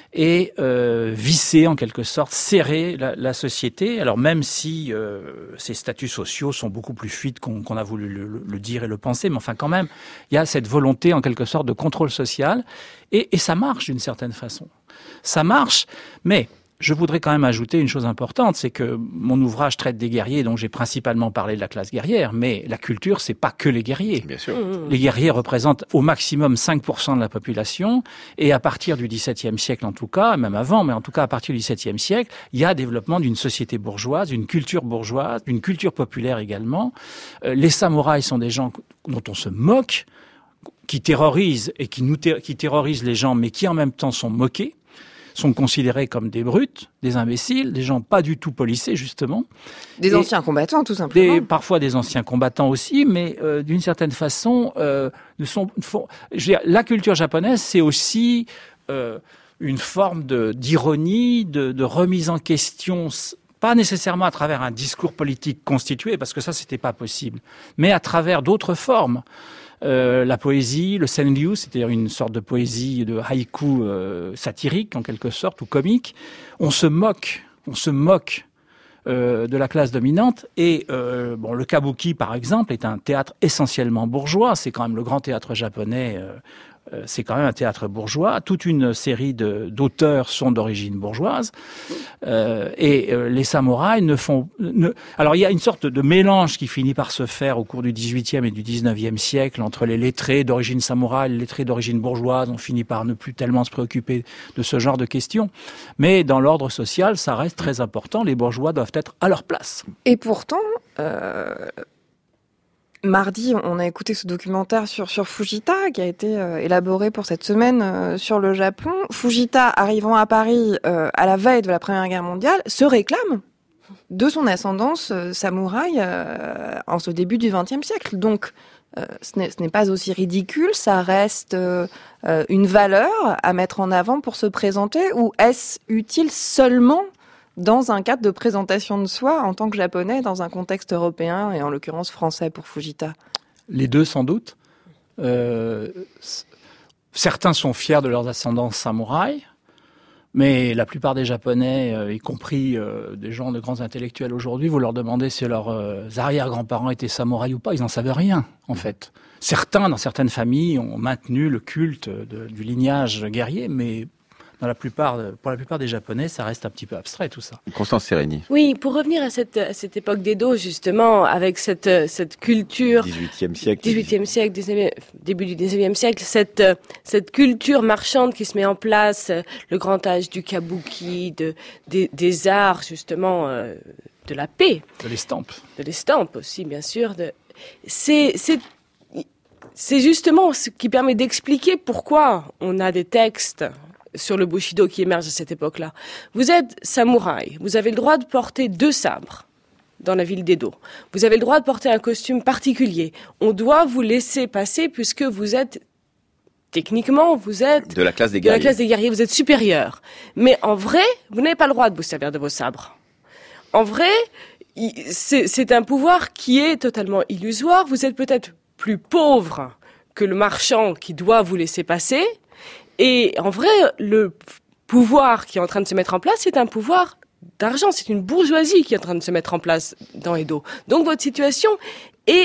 et euh, visser en quelque sorte, serrer la, la société. Alors même si euh, ces statuts sociaux sont beaucoup plus fluides qu'on, qu'on a voulu le, le dire et le penser, mais enfin quand même, il y a cette volonté en quelque sorte de contrôle social et, et ça marche d'une certaine façon. Ça marche, mais je voudrais quand même ajouter une chose importante, c'est que mon ouvrage traite des guerriers, donc j'ai principalement parlé de la classe guerrière, mais la culture, c'est pas que les guerriers. Bien sûr. Les guerriers représentent au maximum cinq pour cent de la population, et à partir du dix-septième siècle en tout cas, même avant, mais en tout cas à partir du dix-septième siècle, il y a développement d'une société bourgeoise, d'une culture bourgeoise, d'une culture populaire également. Euh, les samouraïs sont des gens dont on se moque, qui terrorisent et qui, nous ter- qui terrorisent les gens, mais qui en même temps sont moqués, sont considérés comme des brutes, des imbéciles, des gens pas du tout policés, justement. Des et anciens combattants, tout simplement. Des, parfois des anciens combattants aussi, mais euh, d'une certaine façon, euh, ne sont, font, je veux dire, la culture japonaise, c'est aussi euh, une forme de, d'ironie, de, de remise en question, pas nécessairement à travers un discours politique constitué, parce que ça, c'était pas possible, mais à travers d'autres formes. Euh, la poésie, le senryu, c'est-à-dire une sorte de poésie de haïku euh, satirique en quelque sorte ou comique. On se moque, on se moque euh, de la classe dominante et euh, bon, le kabuki par exemple est un théâtre essentiellement bourgeois. C'est quand même le grand théâtre japonais. Euh, C'est quand même un théâtre bourgeois. Toute une série de, d'auteurs sont d'origine bourgeoise. Euh, et euh, les samouraïs ne font... Ne... Alors, il y a une sorte de mélange qui finit par se faire au cours du dix-huitième et du dix-neuvième siècle entre les lettrés d'origine samouraï et les lettrés d'origine bourgeoise. On finit par ne plus tellement se préoccuper de ce genre de questions. Mais dans l'ordre social, ça reste très important. Les bourgeois doivent être à leur place. Et pourtant... Euh... Mardi, on a écouté ce documentaire sur, sur Fujita qui a été euh, élaboré pour cette semaine euh, sur le Japon. Fujita, arrivant à Paris euh, à la veille de la Première Guerre mondiale, se réclame de son ascendance euh, samouraï euh, en ce début du vingtième siècle. Donc, euh, ce, n'est, ce n'est pas aussi ridicule, ça reste euh, euh, une valeur à mettre en avant pour se présenter, ou est-ce utile seulement dans un cadre de présentation de soi en tant que japonais, dans un contexte européen, et en l'occurrence français pour Fujita? Les deux, sans doute. Euh, certains sont fiers de leurs ascendances samouraïs, mais la plupart des Japonais, euh, y compris euh, des gens de grands intellectuels aujourd'hui, vous leur demandez si leurs euh, arrière-grands-parents étaient samouraïs ou pas, ils n'en savaient rien, en fait. Certains, dans certaines familles, ont maintenu le culte de, du lignage guerrier, mais... Dans la plupart, pour la plupart des Japonais, ça reste un petit peu abstrait, tout ça. Constance Sereni. Oui, pour revenir à cette, à cette époque d'Edo, justement, avec cette, cette culture... dix-huitième siècle. dix-huitième siècle, dix-neuvième, début du dix-neuvième siècle, cette, cette culture marchande qui se met en place, le grand âge du kabuki, de, des, des arts, justement, euh, de la paix. De l'estampe. De l'estampe aussi, bien sûr. De, c'est, c'est, c'est justement ce qui permet d'expliquer pourquoi on a des textes sur le Bushido qui émerge à cette époque-là. Vous êtes samouraï, vous avez le droit de porter deux sabres dans la ville d'Edo. Vous avez le droit de porter un costume particulier. On doit vous laisser passer puisque vous êtes, techniquement, vous êtes... De la classe des guerriers. De la classe des guerriers, vous êtes supérieur. Mais en vrai, vous n'avez pas le droit de vous servir de vos sabres. En vrai, c'est, c'est un pouvoir qui est totalement illusoire. Vous êtes peut-être plus pauvre que le marchand qui doit vous laisser passer. Et en vrai, le pouvoir qui est en train de se mettre en place, c'est un pouvoir d'argent. C'est une bourgeoisie qui est en train de se mettre en place dans Edo. Donc votre situation est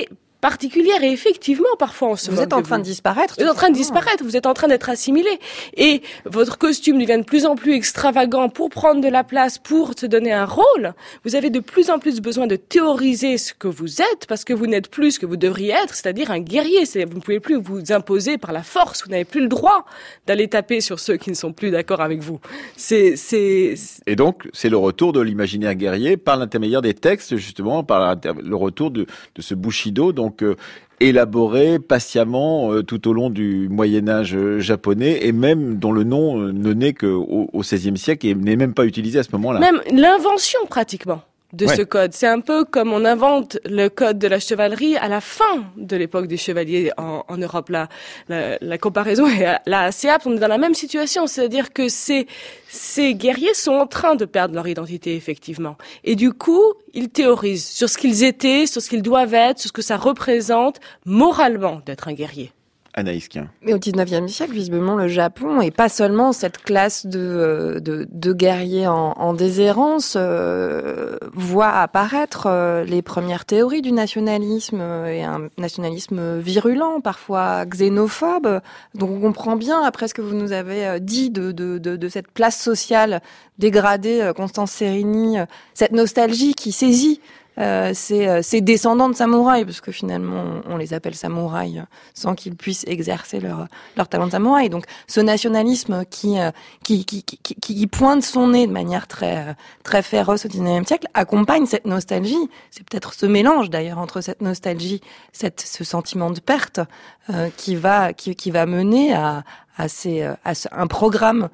particulière et effectivement, parfois on se Vous moque êtes en de train vous. de disparaître. Vous êtes en train de disparaître, vous êtes en train d'être assimilé. Et votre costume devient de plus en plus extravagant pour prendre de la place, pour se donner un rôle. Vous avez de plus en plus besoin de théoriser ce que vous êtes parce que vous n'êtes plus ce que vous devriez être, c'est-à-dire un guerrier. C'est, vous ne pouvez plus vous imposer par la force. Vous n'avez plus le droit d'aller taper sur ceux qui ne sont plus d'accord avec vous. C'est, c'est... Et donc, c'est le retour de l'imaginaire guerrier par l'intermédiaire des textes, justement, par le retour de, de ce Bushido, donc euh, élaboré patiemment euh, tout au long du Moyen-Âge euh, japonais, et même dont le nom euh, ne naît qu'au au seizième siècle et n'est même pas utilisé à ce moment-là. Même l'invention, pratiquement, de Ouais. ce code. C'est un peu comme on invente le code de la chevalerie à la fin de l'époque des chevaliers en, en Europe. La, la, la comparaison est là assez apte. On est dans la même situation. C'est-à-dire que ces, ces guerriers sont en train de perdre leur identité, effectivement. Et du coup, ils théorisent sur ce qu'ils étaient, sur ce qu'ils doivent être, sur ce que ça représente moralement d'être un guerrier. Anaïs Kien. Mais au dix-neuvième siècle, visiblement, le Japon, et pas seulement cette classe de, de, de guerriers en, en déshérence, euh, voit apparaître euh, les premières théories du nationalisme, euh, et un nationalisme virulent, parfois xénophobe. Donc on comprend bien, après ce que vous nous avez euh, dit de, de, de, de cette place sociale dégradée, euh, Constance Serrini, euh, cette nostalgie qui saisit Euh, ces, euh, ces descendants de samouraïs, parce que finalement on, on les appelle samouraïs euh, sans qu'ils puissent exercer leur leur talent de samouraï. Donc ce nationalisme qui euh, qui, qui qui qui qui pointe son nez de manière très euh, très féroce au dix-neuvième siècle accompagne cette nostalgie. C'est peut-être ce mélange d'ailleurs entre cette nostalgie, cette ce sentiment de perte euh, qui va qui qui va mener à à ces à ce, un programme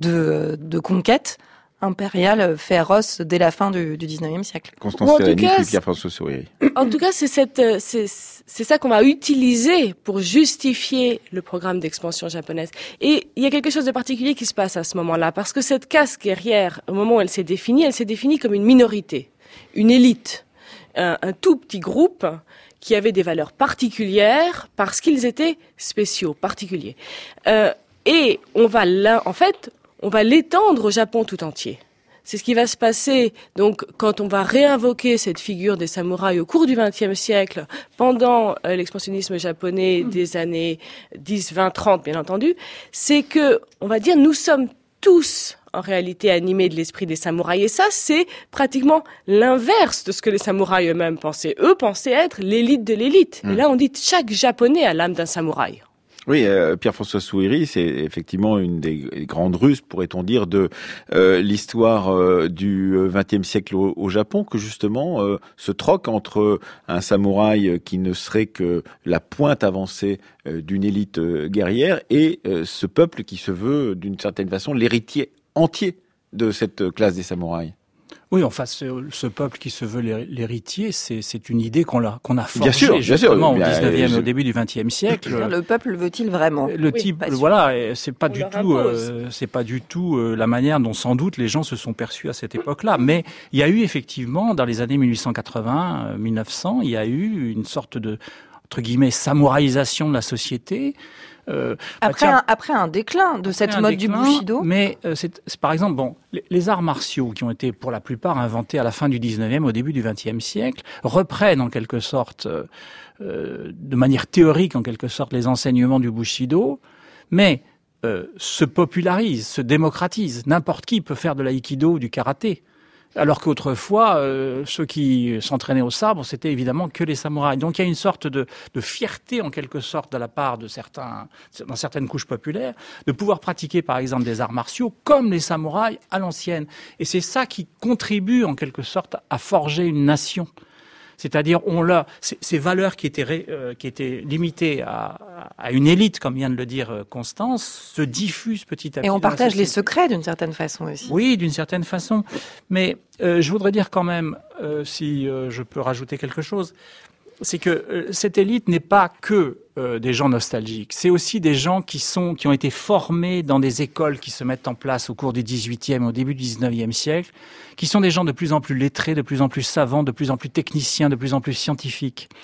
de de conquête impériale féroce dès la fin du, du dix-neuvième siècle. Constance Ou en tout Serrini, cas, puis Pierre-François Sourier. En tout cas, c'est cette, c'est, c'est ça qu'on va utiliser pour justifier le programme d'expansion japonaise. Et il y a quelque chose de particulier qui se passe à ce moment-là, parce que cette caste guerrière, au moment où elle s'est définie, elle s'est définie comme une minorité, une élite, un, un tout petit groupe qui avait des valeurs particulières parce qu'ils étaient spéciaux, particuliers. Euh, et on va là, en fait, on va l'étendre au Japon tout entier. C'est ce qui va se passer donc quand on va réinvoquer cette figure des samouraïs au cours du vingtième siècle, pendant euh, l'expansionnisme japonais des années dix, vingt, trente, bien entendu. C'est que, on va dire, nous sommes tous en réalité animés de l'esprit des samouraïs. Et ça, c'est pratiquement l'inverse de ce que les samouraïs eux-mêmes pensaient. Eux pensaient être l'élite de l'élite. Mmh. Et là, on dit chaque japonais a l'âme d'un samouraï. Oui, euh, Pierre-François Souiri, c'est effectivement une des grandes ruses, pourrait-on dire, de euh, l'histoire euh, du vingtième siècle au, au Japon, que justement euh, se troque entre un samouraï qui ne serait que la pointe avancée euh, d'une élite euh, guerrière et euh, ce peuple qui se veut, d'une certaine façon, l'héritier entier de cette classe des samouraïs. Oui, enfin, ce, ce peuple qui se veut l'héritier, c'est, c'est une idée qu'on a, qu'on a forgée bien sûr, bien justement sûr, au dix-neuvième et au début du vingtième siècle. Le peuple veut-il vraiment? Le oui, type, pas sûr. voilà, c'est pas On du leur tout, impose. euh, c'est pas du tout euh, la manière dont sans doute les gens se sont perçus à cette époque-là. Mais il y a eu effectivement, dans les années mille huit cent quatre-vingts, mille neuf cents, il y a eu une sorte de, entre guillemets, samouraïsation de la société. Euh, Après, bah, tiens, un, après un déclin de cette un mode déclin, du Bushido. Mais euh, c'est, c'est par exemple, bon, les, les arts martiaux qui ont été pour la plupart inventés à la fin du dix-neuvième, au début du vingtième siècle, reprennent en quelque sorte, euh, euh, de manière théorique en quelque sorte, les enseignements du Bushido, mais euh, se popularisent, se démocratisent. N'importe qui peut faire de l'aïkido ou du karaté. Alors qu'autrefois, euh, ceux qui s'entraînaient au sabre, c'était évidemment que les samouraïs. Donc il y a une sorte de, de fierté, en quelque sorte, de la part de certains, dans certaines couches populaires, de pouvoir pratiquer, par exemple, des arts martiaux comme les samouraïs à l'ancienne. Et c'est ça qui contribue, en quelque sorte, à forger une nation. C'est-à-dire, on l'a, ces, ces valeurs qui étaient, ré, euh, qui étaient limitées à, à une élite, comme vient de le dire euh, Constance, se diffusent petit à petit. Et on dans la partage les société. secrets d'une certaine façon aussi. Oui, d'une certaine façon. Mais euh, je voudrais dire quand même, euh, si euh, je peux rajouter quelque chose, c'est que euh, cette élite n'est pas que euh, des gens nostalgiques. C'est aussi des gens qui sont, qui ont été formés dans des écoles qui se mettent en place au cours du dix-huitième, au début du dix-neuvième siècle, qui sont des gens de plus en plus lettrés, de plus en plus savants, de plus en plus techniciens, de plus en plus scientifiques.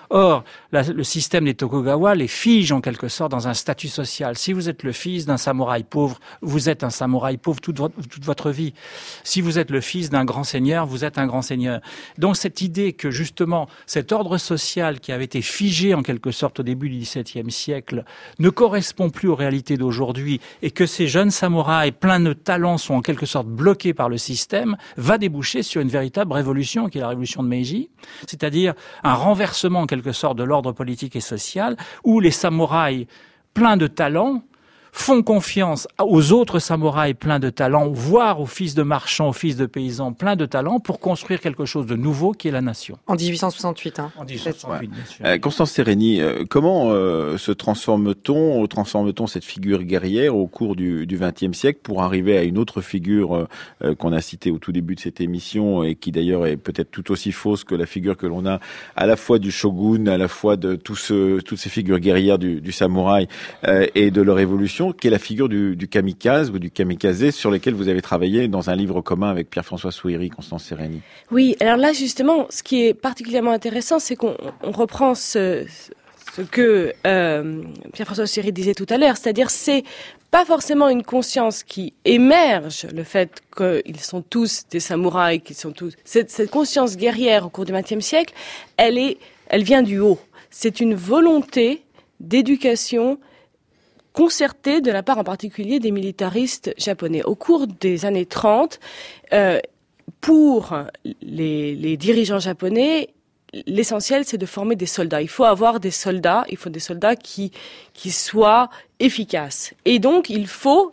Or, la, le système des Tokugawa les fige en quelque sorte dans un statut social. Si vous êtes le fils d'un samouraï pauvre, vous êtes un samouraï pauvre toute votre, toute votre vie. Si vous êtes le fils d'un grand seigneur, vous êtes un grand seigneur. Donc cette idée que justement cet ordre social qui avait été figé en quelque sorte au début du dix-septième siècle ne correspond plus aux réalités d'aujourd'hui et que ces jeunes samouraïs pleins de talents sont en quelque sorte bloqués par le système, va déboucher sur une véritable révolution qui est la révolution de Meiji, c'est-à-dire un renversement en quelque sorte de l'ordre politique et social où les samouraïs pleins de talents font confiance aux autres samouraïs pleins de talents, voire aux fils de marchands, aux fils de paysans pleins de talents pour construire quelque chose de nouveau qui est la nation. En dix-huit cent soixante-huit. Hein. En dix-huit cent soixante-huit, bien sûr. Euh, Constance Sereni, euh, comment euh, se transforme-t-on, transforme-t-on cette figure guerrière au cours du vingtième siècle pour arriver à une autre figure euh, qu'on a citée au tout début de cette émission et qui d'ailleurs est peut-être tout aussi fausse que la figure que l'on a à la fois du shogun, à la fois de tout ce, toutes ces figures guerrières du, du samouraï euh, et de leur évolution, qui est la figure du, du kamikaze ou du kamikaze sur lesquels vous avez travaillé dans un livre commun avec Pierre-François Souiri, Constance Sereni. Oui, alors là justement, ce qui est particulièrement intéressant, c'est qu'on on reprend ce, ce que euh, Pierre-François Souiri disait tout à l'heure, c'est-à-dire c'est pas forcément une conscience qui émerge, le fait qu'ils sont tous des samouraïs, qu'ils sont tous cette, cette conscience guerrière au cours du vingtième siècle, elle est, elle vient du haut. C'est une volonté d'éducation concertée de la part en particulier des militaristes japonais. Au cours des années trente, euh, pour les, les dirigeants japonais, l'essentiel c'est de former des soldats. Il faut avoir des soldats, il faut des soldats qui, qui soient efficaces. Et donc il faut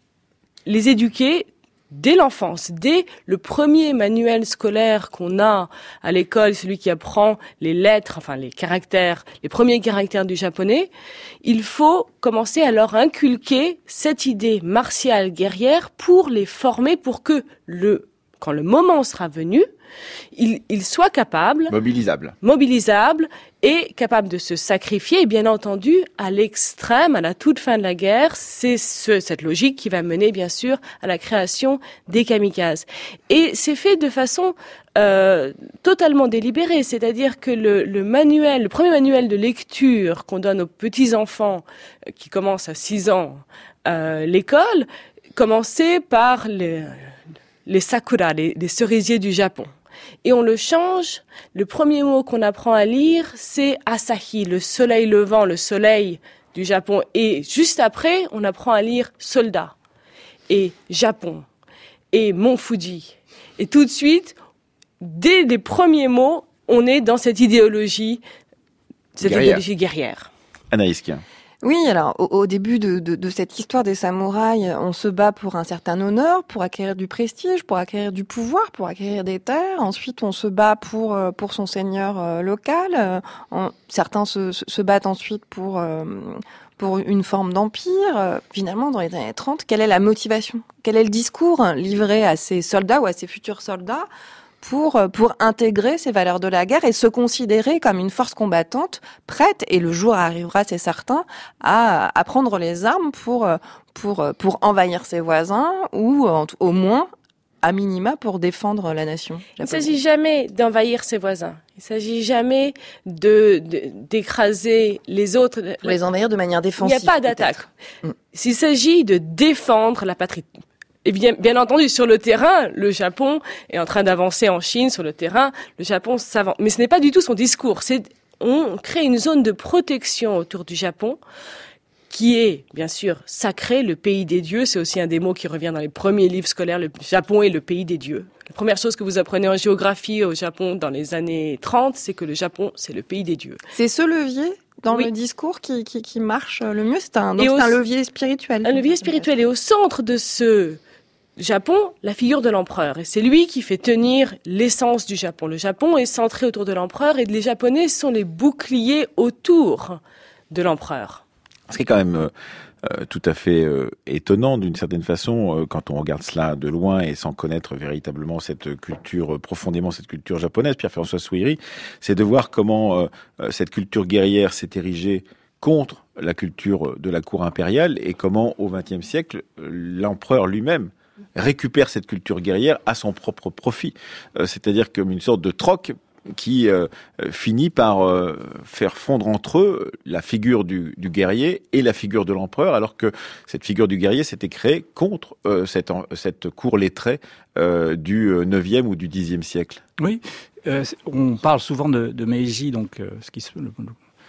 les éduquer dès l'enfance, dès le premier manuel scolaire qu'on a à l'école, celui qui apprend les lettres, enfin les caractères, les premiers caractères du japonais, il faut commencer à leur inculquer cette idée martiale guerrière pour les former pour que le, quand le moment sera venu, ils, ils soient capables, mobilisables, mobilisables et capables de se sacrifier. Et bien entendu, à l'extrême, à la toute fin de la guerre, c'est ce, cette logique qui va mener, bien sûr, à la création des kamikazes. Et c'est fait de façon euh, totalement délibérée, c'est-à-dire que le, le manuel, le premier manuel de lecture qu'on donne aux petits enfants euh, qui commencent à six ans euh, l'école, commençait par les, les sakura, les, les cerisiers du Japon. Et on le change. Le premier mot qu'on apprend à lire, c'est Asahi, le soleil levant, le soleil du Japon. Et juste après, on apprend à lire soldat et Japon et Mont Fuji. Et tout de suite, dès les premiers mots, on est dans cette idéologie, cette guerrière. idéologie guerrière. Anaïs Kien. Oui, alors au, au début de, de, de cette histoire des samouraïs, on se bat pour un certain honneur, pour acquérir du prestige, pour acquérir du pouvoir, pour acquérir des terres. Ensuite, on se bat pour pour son seigneur euh, local. Euh, on, certains se, se, se battent ensuite pour euh, pour une forme d'empire. Euh, finalement, dans les années trente, quelle est la motivation ? Quel est le discours livré à ces soldats ou à ces futurs soldats pour pour intégrer ces valeurs de la guerre et se considérer comme une force combattante prête, et le jour arrivera, c'est certain, à, à prendre les armes pour pour pour envahir ses voisins ou au moins à minima pour défendre la nation. Il ne s'agit jamais d'envahir ses voisins. Il ne s'agit jamais de, de d'écraser les autres. Pour les envahir de manière défensive. Il n'y a pas d'attaque. Mm. Il s'agit de défendre la patrie. Et bien, bien entendu, sur le terrain, le Japon est en train d'avancer en Chine. Sur le terrain, le Japon s'avance. Mais ce n'est pas du tout son discours. C'est, on crée une zone de protection autour du Japon qui est, bien sûr, sacré, le pays des dieux. C'est aussi un des mots qui revient dans les premiers livres scolaires. Le Japon est le pays des dieux. La première chose que vous apprenez en géographie au Japon dans les années trente, c'est que le Japon, c'est le pays des dieux. C'est ce levier dans oui. le discours qui, qui, qui marche le mieux. C'est un, donc c'est un levier spirituel. Un levier spirituel. Et au centre de ce Japon, la figure de l'empereur. Et c'est lui qui fait tenir l'essence du Japon. Le Japon est centré autour de l'empereur et les Japonais sont les boucliers autour de l'empereur. Ce qui est quand même euh, tout à fait euh, étonnant d'une certaine façon euh, quand on regarde cela de loin et sans connaître véritablement cette culture, euh, profondément cette culture japonaise, Pierre-François Souiri, c'est de voir comment euh, cette culture guerrière s'est érigée contre la culture de la cour impériale et comment au vingtième siècle, l'empereur lui-même récupère cette culture guerrière à son propre profit. Euh, c'est-à-dire comme une sorte de troc qui euh, finit par euh, faire fondre entre eux la figure du, du guerrier et la figure de l'empereur, alors que cette figure du guerrier s'était créée contre euh, cette, cette cour lettrée euh, du neuvième ou du dixième siècle. Oui, euh, on parle souvent de, de Meiji, donc euh, ce qui se, le,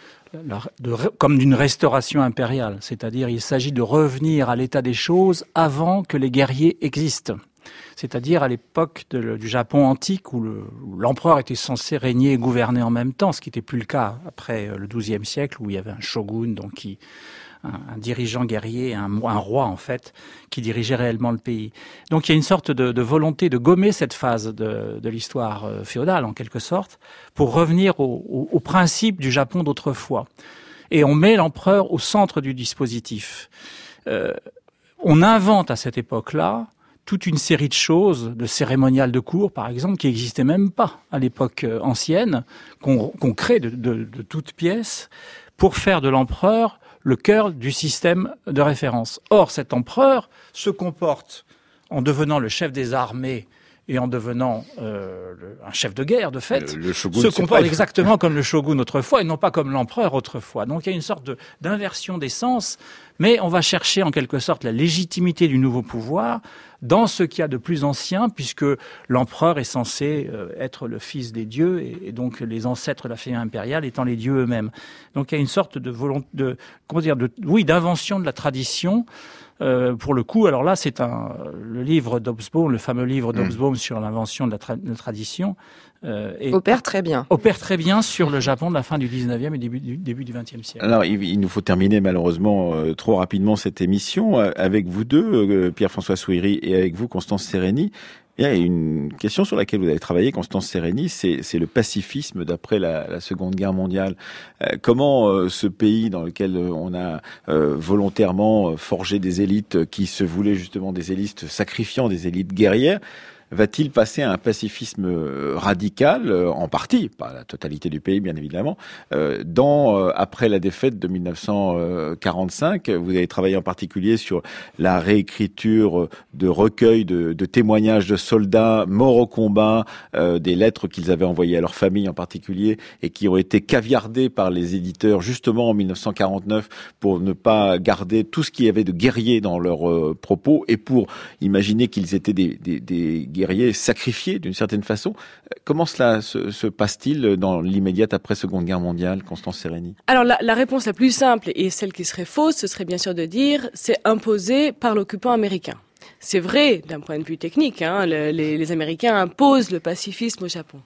la, de, comme d'une restauration impériale, c'est-à-dire il s'agit de revenir à l'état des choses avant que les guerriers existent. C'est-à-dire à l'époque de, du Japon antique où, le, où l'empereur était censé régner et gouverner en même temps, ce qui n'était plus le cas après le douzième siècle où il y avait un shogun, donc qui, un, un dirigeant guerrier, un, un roi en fait, qui dirigeait réellement le pays. Donc il y a une sorte de, de volonté de gommer cette phase de, de l'histoire féodale en quelque sorte pour revenir au, au, au principe du Japon d'autrefois. Et on met l'empereur au centre du dispositif. Euh, on invente à cette époque-là toute une série de choses, de cérémonial de cour, par exemple, qui n'existaient même pas à l'époque ancienne, qu'on, qu'on crée de, de, de toutes pièces, pour faire de l'empereur le cœur du système de référence. Or, cet empereur se comporte en devenant le chef des armées et en devenant euh, le, un chef de guerre, de fait, le, le shogun se comporte pas... exactement comme le shogun autrefois et non pas comme l'empereur autrefois. Donc il y a une sorte de, d'inversion des sens, mais on va chercher en quelque sorte la légitimité du nouveau pouvoir dans ce qu'il y a de plus ancien, puisque l'empereur est censé euh, être le fils des dieux et, et donc les ancêtres de la famille impériale étant les dieux eux-mêmes. Donc il y a une sorte de volonté, de, comment dire, de, oui, d'invention de la tradition. Euh, pour le coup, alors là, c'est un le livre d'Hobsbawm, le fameux livre d'Hobsbawm mmh. sur l'invention de la, tra- de la tradition, euh, et opère très bien. Opère très bien sur le Japon de la fin du dix-neuvième et début du début du vingtième siècle. Alors, il, il nous faut terminer malheureusement euh, trop rapidement cette émission euh, avec vous deux, euh, Pierre-François Souiri, et avec vous, Constance Sereni. Il y a une question sur laquelle vous avez travaillé, Constance Sereni, c'est, c'est le pacifisme d'après la, la Seconde Guerre mondiale. Euh, comment euh, ce pays dans lequel on a euh, volontairement forgé des élites qui se voulaient justement des élites sacrifiant des élites guerrières, va-t-il passer à un pacifisme radical, en partie, pas la totalité du pays bien évidemment, euh, dans euh, après la défaite de dix-neuf cent quarante-cinq? Vous avez travaillé en particulier sur la réécriture de recueils de, de témoignages de soldats morts au combat, euh, des lettres qu'ils avaient envoyées à leur famille en particulier et qui ont été caviardées par les éditeurs justement en dix-neuf cent quarante-neuf pour ne pas garder tout ce qu'il y avait de guerrier dans leurs euh, propos et pour imaginer qu'ils étaient des, des, des guerriers sacrifiés d'une certaine façon. Comment cela se, se passe-t-il dans l'immédiate après-Seconde Guerre mondiale, Constance Sereni? Alors la, la réponse la plus simple et celle qui serait fausse, ce serait bien sûr de dire c'est imposé par l'occupant américain. C'est vrai d'un point de vue technique, hein, le, les, les Américains imposent le pacifisme au Japon.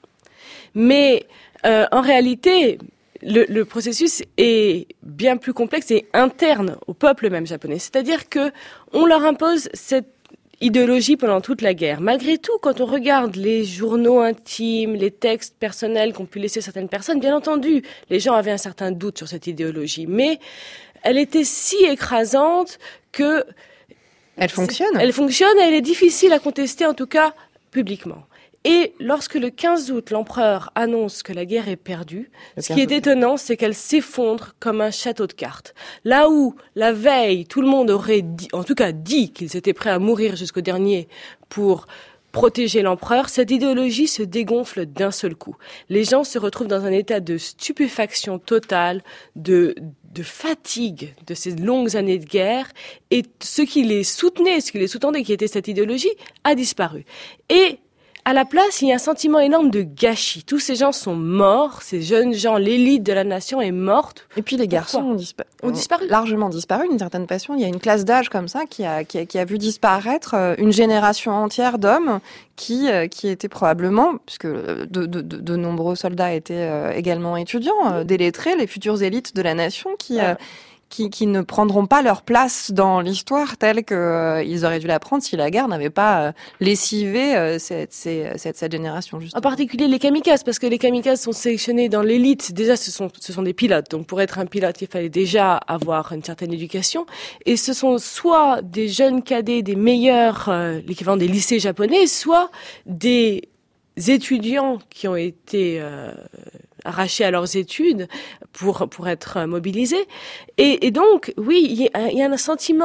Mais euh, en réalité, le, le processus est bien plus complexe et interne au peuple même japonais. C'est-à-dire que on leur impose cette idéologie pendant toute la guerre. Malgré tout, quand on regarde les journaux intimes, les textes personnels qu'ont pu laisser certaines personnes, bien entendu, les gens avaient un certain doute sur cette idéologie, mais elle était si écrasante que... Elle fonctionne. Elle fonctionne et elle est difficile à contester, en tout cas publiquement. Et lorsque le quinze août, l'empereur annonce que la guerre est perdue, ce qui est étonnant, c'est qu'elle s'effondre comme un château de cartes. Là où, la veille, tout le monde aurait dit, en tout cas dit qu'ils étaient prêts à mourir jusqu'au dernier pour protéger l'empereur, cette idéologie se dégonfle d'un seul coup. Les gens se retrouvent dans un état de stupéfaction totale, de, de fatigue de ces longues années de guerre, et ce qui les soutenait, ce qui les sous-tendait, qui était cette idéologie, a disparu. Et à la place, il y a un sentiment énorme de gâchis. Tous ces gens sont morts, ces jeunes gens, l'élite de la nation est morte. Et puis les garçons ont, dispa- ont disparu. Largement disparu d'une certaine façon. Il y a une classe d'âge comme ça qui a, qui a, qui a vu disparaître une génération entière d'hommes qui, qui étaient probablement, puisque de, de, de, de nombreux soldats étaient également étudiants, des lettrés, les futures élites de la nation qui... Ouais. Qui, qui ne prendront pas leur place dans l'histoire telle qu'ils euh, auraient dû la prendre si la guerre n'avait pas euh, lessivé euh, cette, cette, cette, cette génération. Justement. En particulier les kamikazes, parce que les kamikazes sont sélectionnés dans l'élite. Déjà, ce sont, ce sont des pilotes. Donc, pour être un pilote, il fallait déjà avoir une certaine éducation. Et ce sont soit des jeunes cadets, des meilleurs, euh, l'équivalent des lycées japonais, soit des étudiants qui ont été... Euh, arrachés à leurs études pour pour être mobilisés et, et donc oui il y, a, il y a un sentiment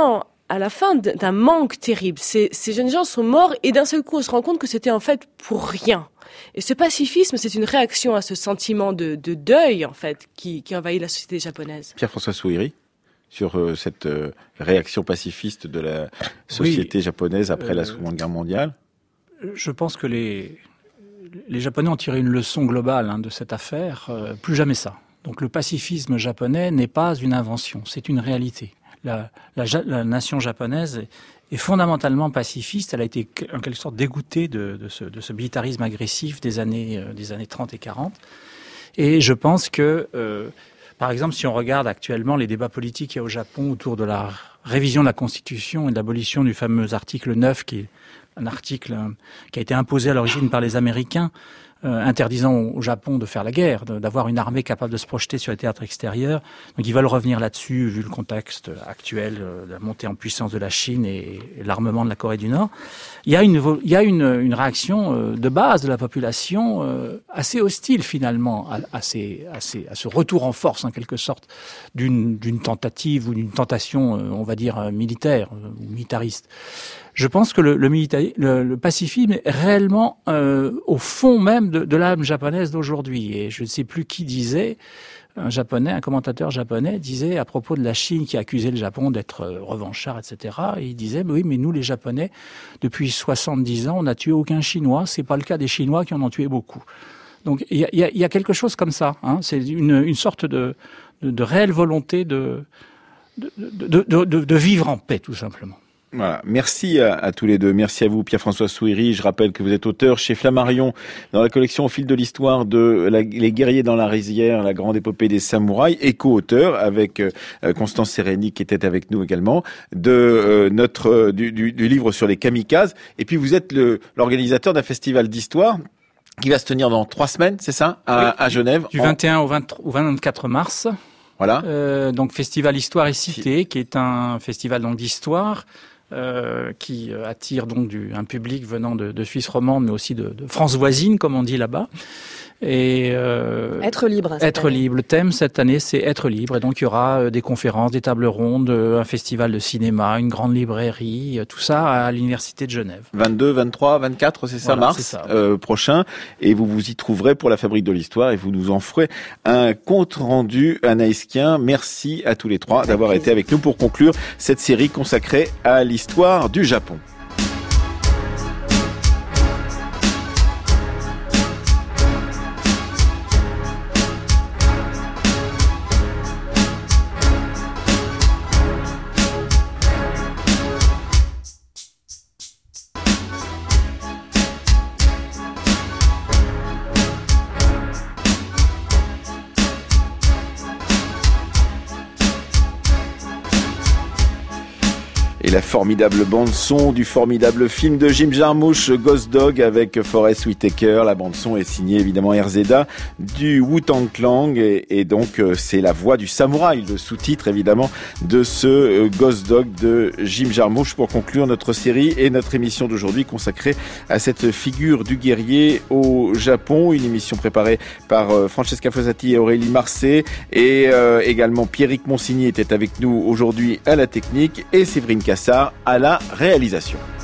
à la fin d'un manque terrible. Ces, ces jeunes gens sont morts et d'un seul coup on se rend compte que c'était en fait pour rien. Et ce pacifisme, c'est une réaction à ce sentiment de, de deuil en fait qui, qui envahit la société japonaise. Pierre-François Souiri, sur euh, cette euh, réaction pacifiste de la société oui, japonaise après euh, la Seconde Guerre mondiale. Je pense que les, les Japonais ont tiré une leçon globale hein, de cette affaire. Euh, plus jamais ça. Donc le pacifisme japonais n'est pas une invention, c'est une réalité. La, la, la nation japonaise est, est fondamentalement pacifiste. Elle a été en quelque sorte dégoûtée de, de, ce, de ce militarisme agressif des années, euh, des années trente et quarante. Et je pense que, euh, par exemple, si on regarde actuellement les débats politiques qu'il y a au Japon autour de la révision de la Constitution et de l'abolition du fameux article neuf, qui est un article euh, qui a été imposé à l'origine par les Américains, Euh, interdisant au Japon de faire la guerre, de, d'avoir une armée capable de se projeter sur les théâtres extérieurs. Donc ils veulent revenir là-dessus, vu le contexte actuel, euh, la montée en puissance de la Chine et, et l'armement de la Corée du Nord. Il y a une, il y a une, une réaction euh, de base de la population euh, assez hostile finalement à, à, ces, à, ces, à ce retour en force en quelque sorte d'une, d'une tentative ou d'une tentation, euh, on va dire, militaire euh, ou militariste. Je pense que le, le, militari- le, le pacifisme est réellement euh, au fond même de, de l'âme japonaise d'aujourd'hui. Et je ne sais plus qui disait, un japonais, un commentateur japonais disait à propos de la Chine qui accusait le Japon d'être euh, revanchard, et cetera. Et il disait, oui, mais nous les Japonais, depuis soixante-dix ans, on n'a tué aucun Chinois. C'est pas le cas des Chinois qui en ont tué beaucoup. Donc il y a, y a, y a quelque chose comme ça. Hein. C'est une, une sorte de, de, de réelle volonté de, de, de, de, de, de vivre en paix, tout simplement. Voilà. Merci à, à tous les deux. Merci à vous, Pierre-François Souiri. Je rappelle que vous êtes auteur chez Flammarion dans la collection Au fil de l'histoire de la, Les guerriers dans la rizière, la grande épopée des samouraïs, et co-auteur avec euh, Constance Sereni qui était avec nous également de euh, notre euh, du, du, du livre sur les kamikazes. Et puis vous êtes le, l'organisateur d'un festival d'histoire qui va se tenir dans trois semaines, c'est ça, à, oui, à Genève, du vingt et un au, vingt, au vingt-quatre mars. Voilà. Euh, donc festival Histoire et Cité, qui est un festival donc d'histoire. Euh, qui attire donc du, un public venant de, de Suisse romande, mais aussi de, de France voisine, comme on dit là-bas. Et euh, être libre. Être année. libre. Le thème cette année, c'est être libre. Et donc il y aura des conférences, des tables rondes, un festival de cinéma, une grande librairie, tout ça à l'université de Genève. vingt-deux, vingt-trois, vingt-quatre, c'est ça, voilà, mars c'est ça, ouais. euh, prochain. Et vous vous y trouverez pour la Fabrique de l'Histoire et vous nous en ferez un compte rendu anaïskien. Merci à tous les trois d'avoir été avec nous pour conclure cette série consacrée à l'histoire du Japon. Et la formidable bande-son du formidable film de Jim Jarmusch, Ghost Dog, avec Forest Whitaker. La bande-son est signée évidemment R Z A du Wu-Tang Clan. Et, et donc, c'est la voix du samouraï, le sous-titre évidemment de ce Ghost Dog de Jim Jarmusch pour conclure notre série et notre émission d'aujourd'hui consacrée à cette figure du guerrier au Japon. Une émission préparée par Francesca Fossati et Aurélie Marcet. Et euh, également Pierrick Monsigny était avec nous aujourd'hui à la technique et Séverine Cassard à la réalisation.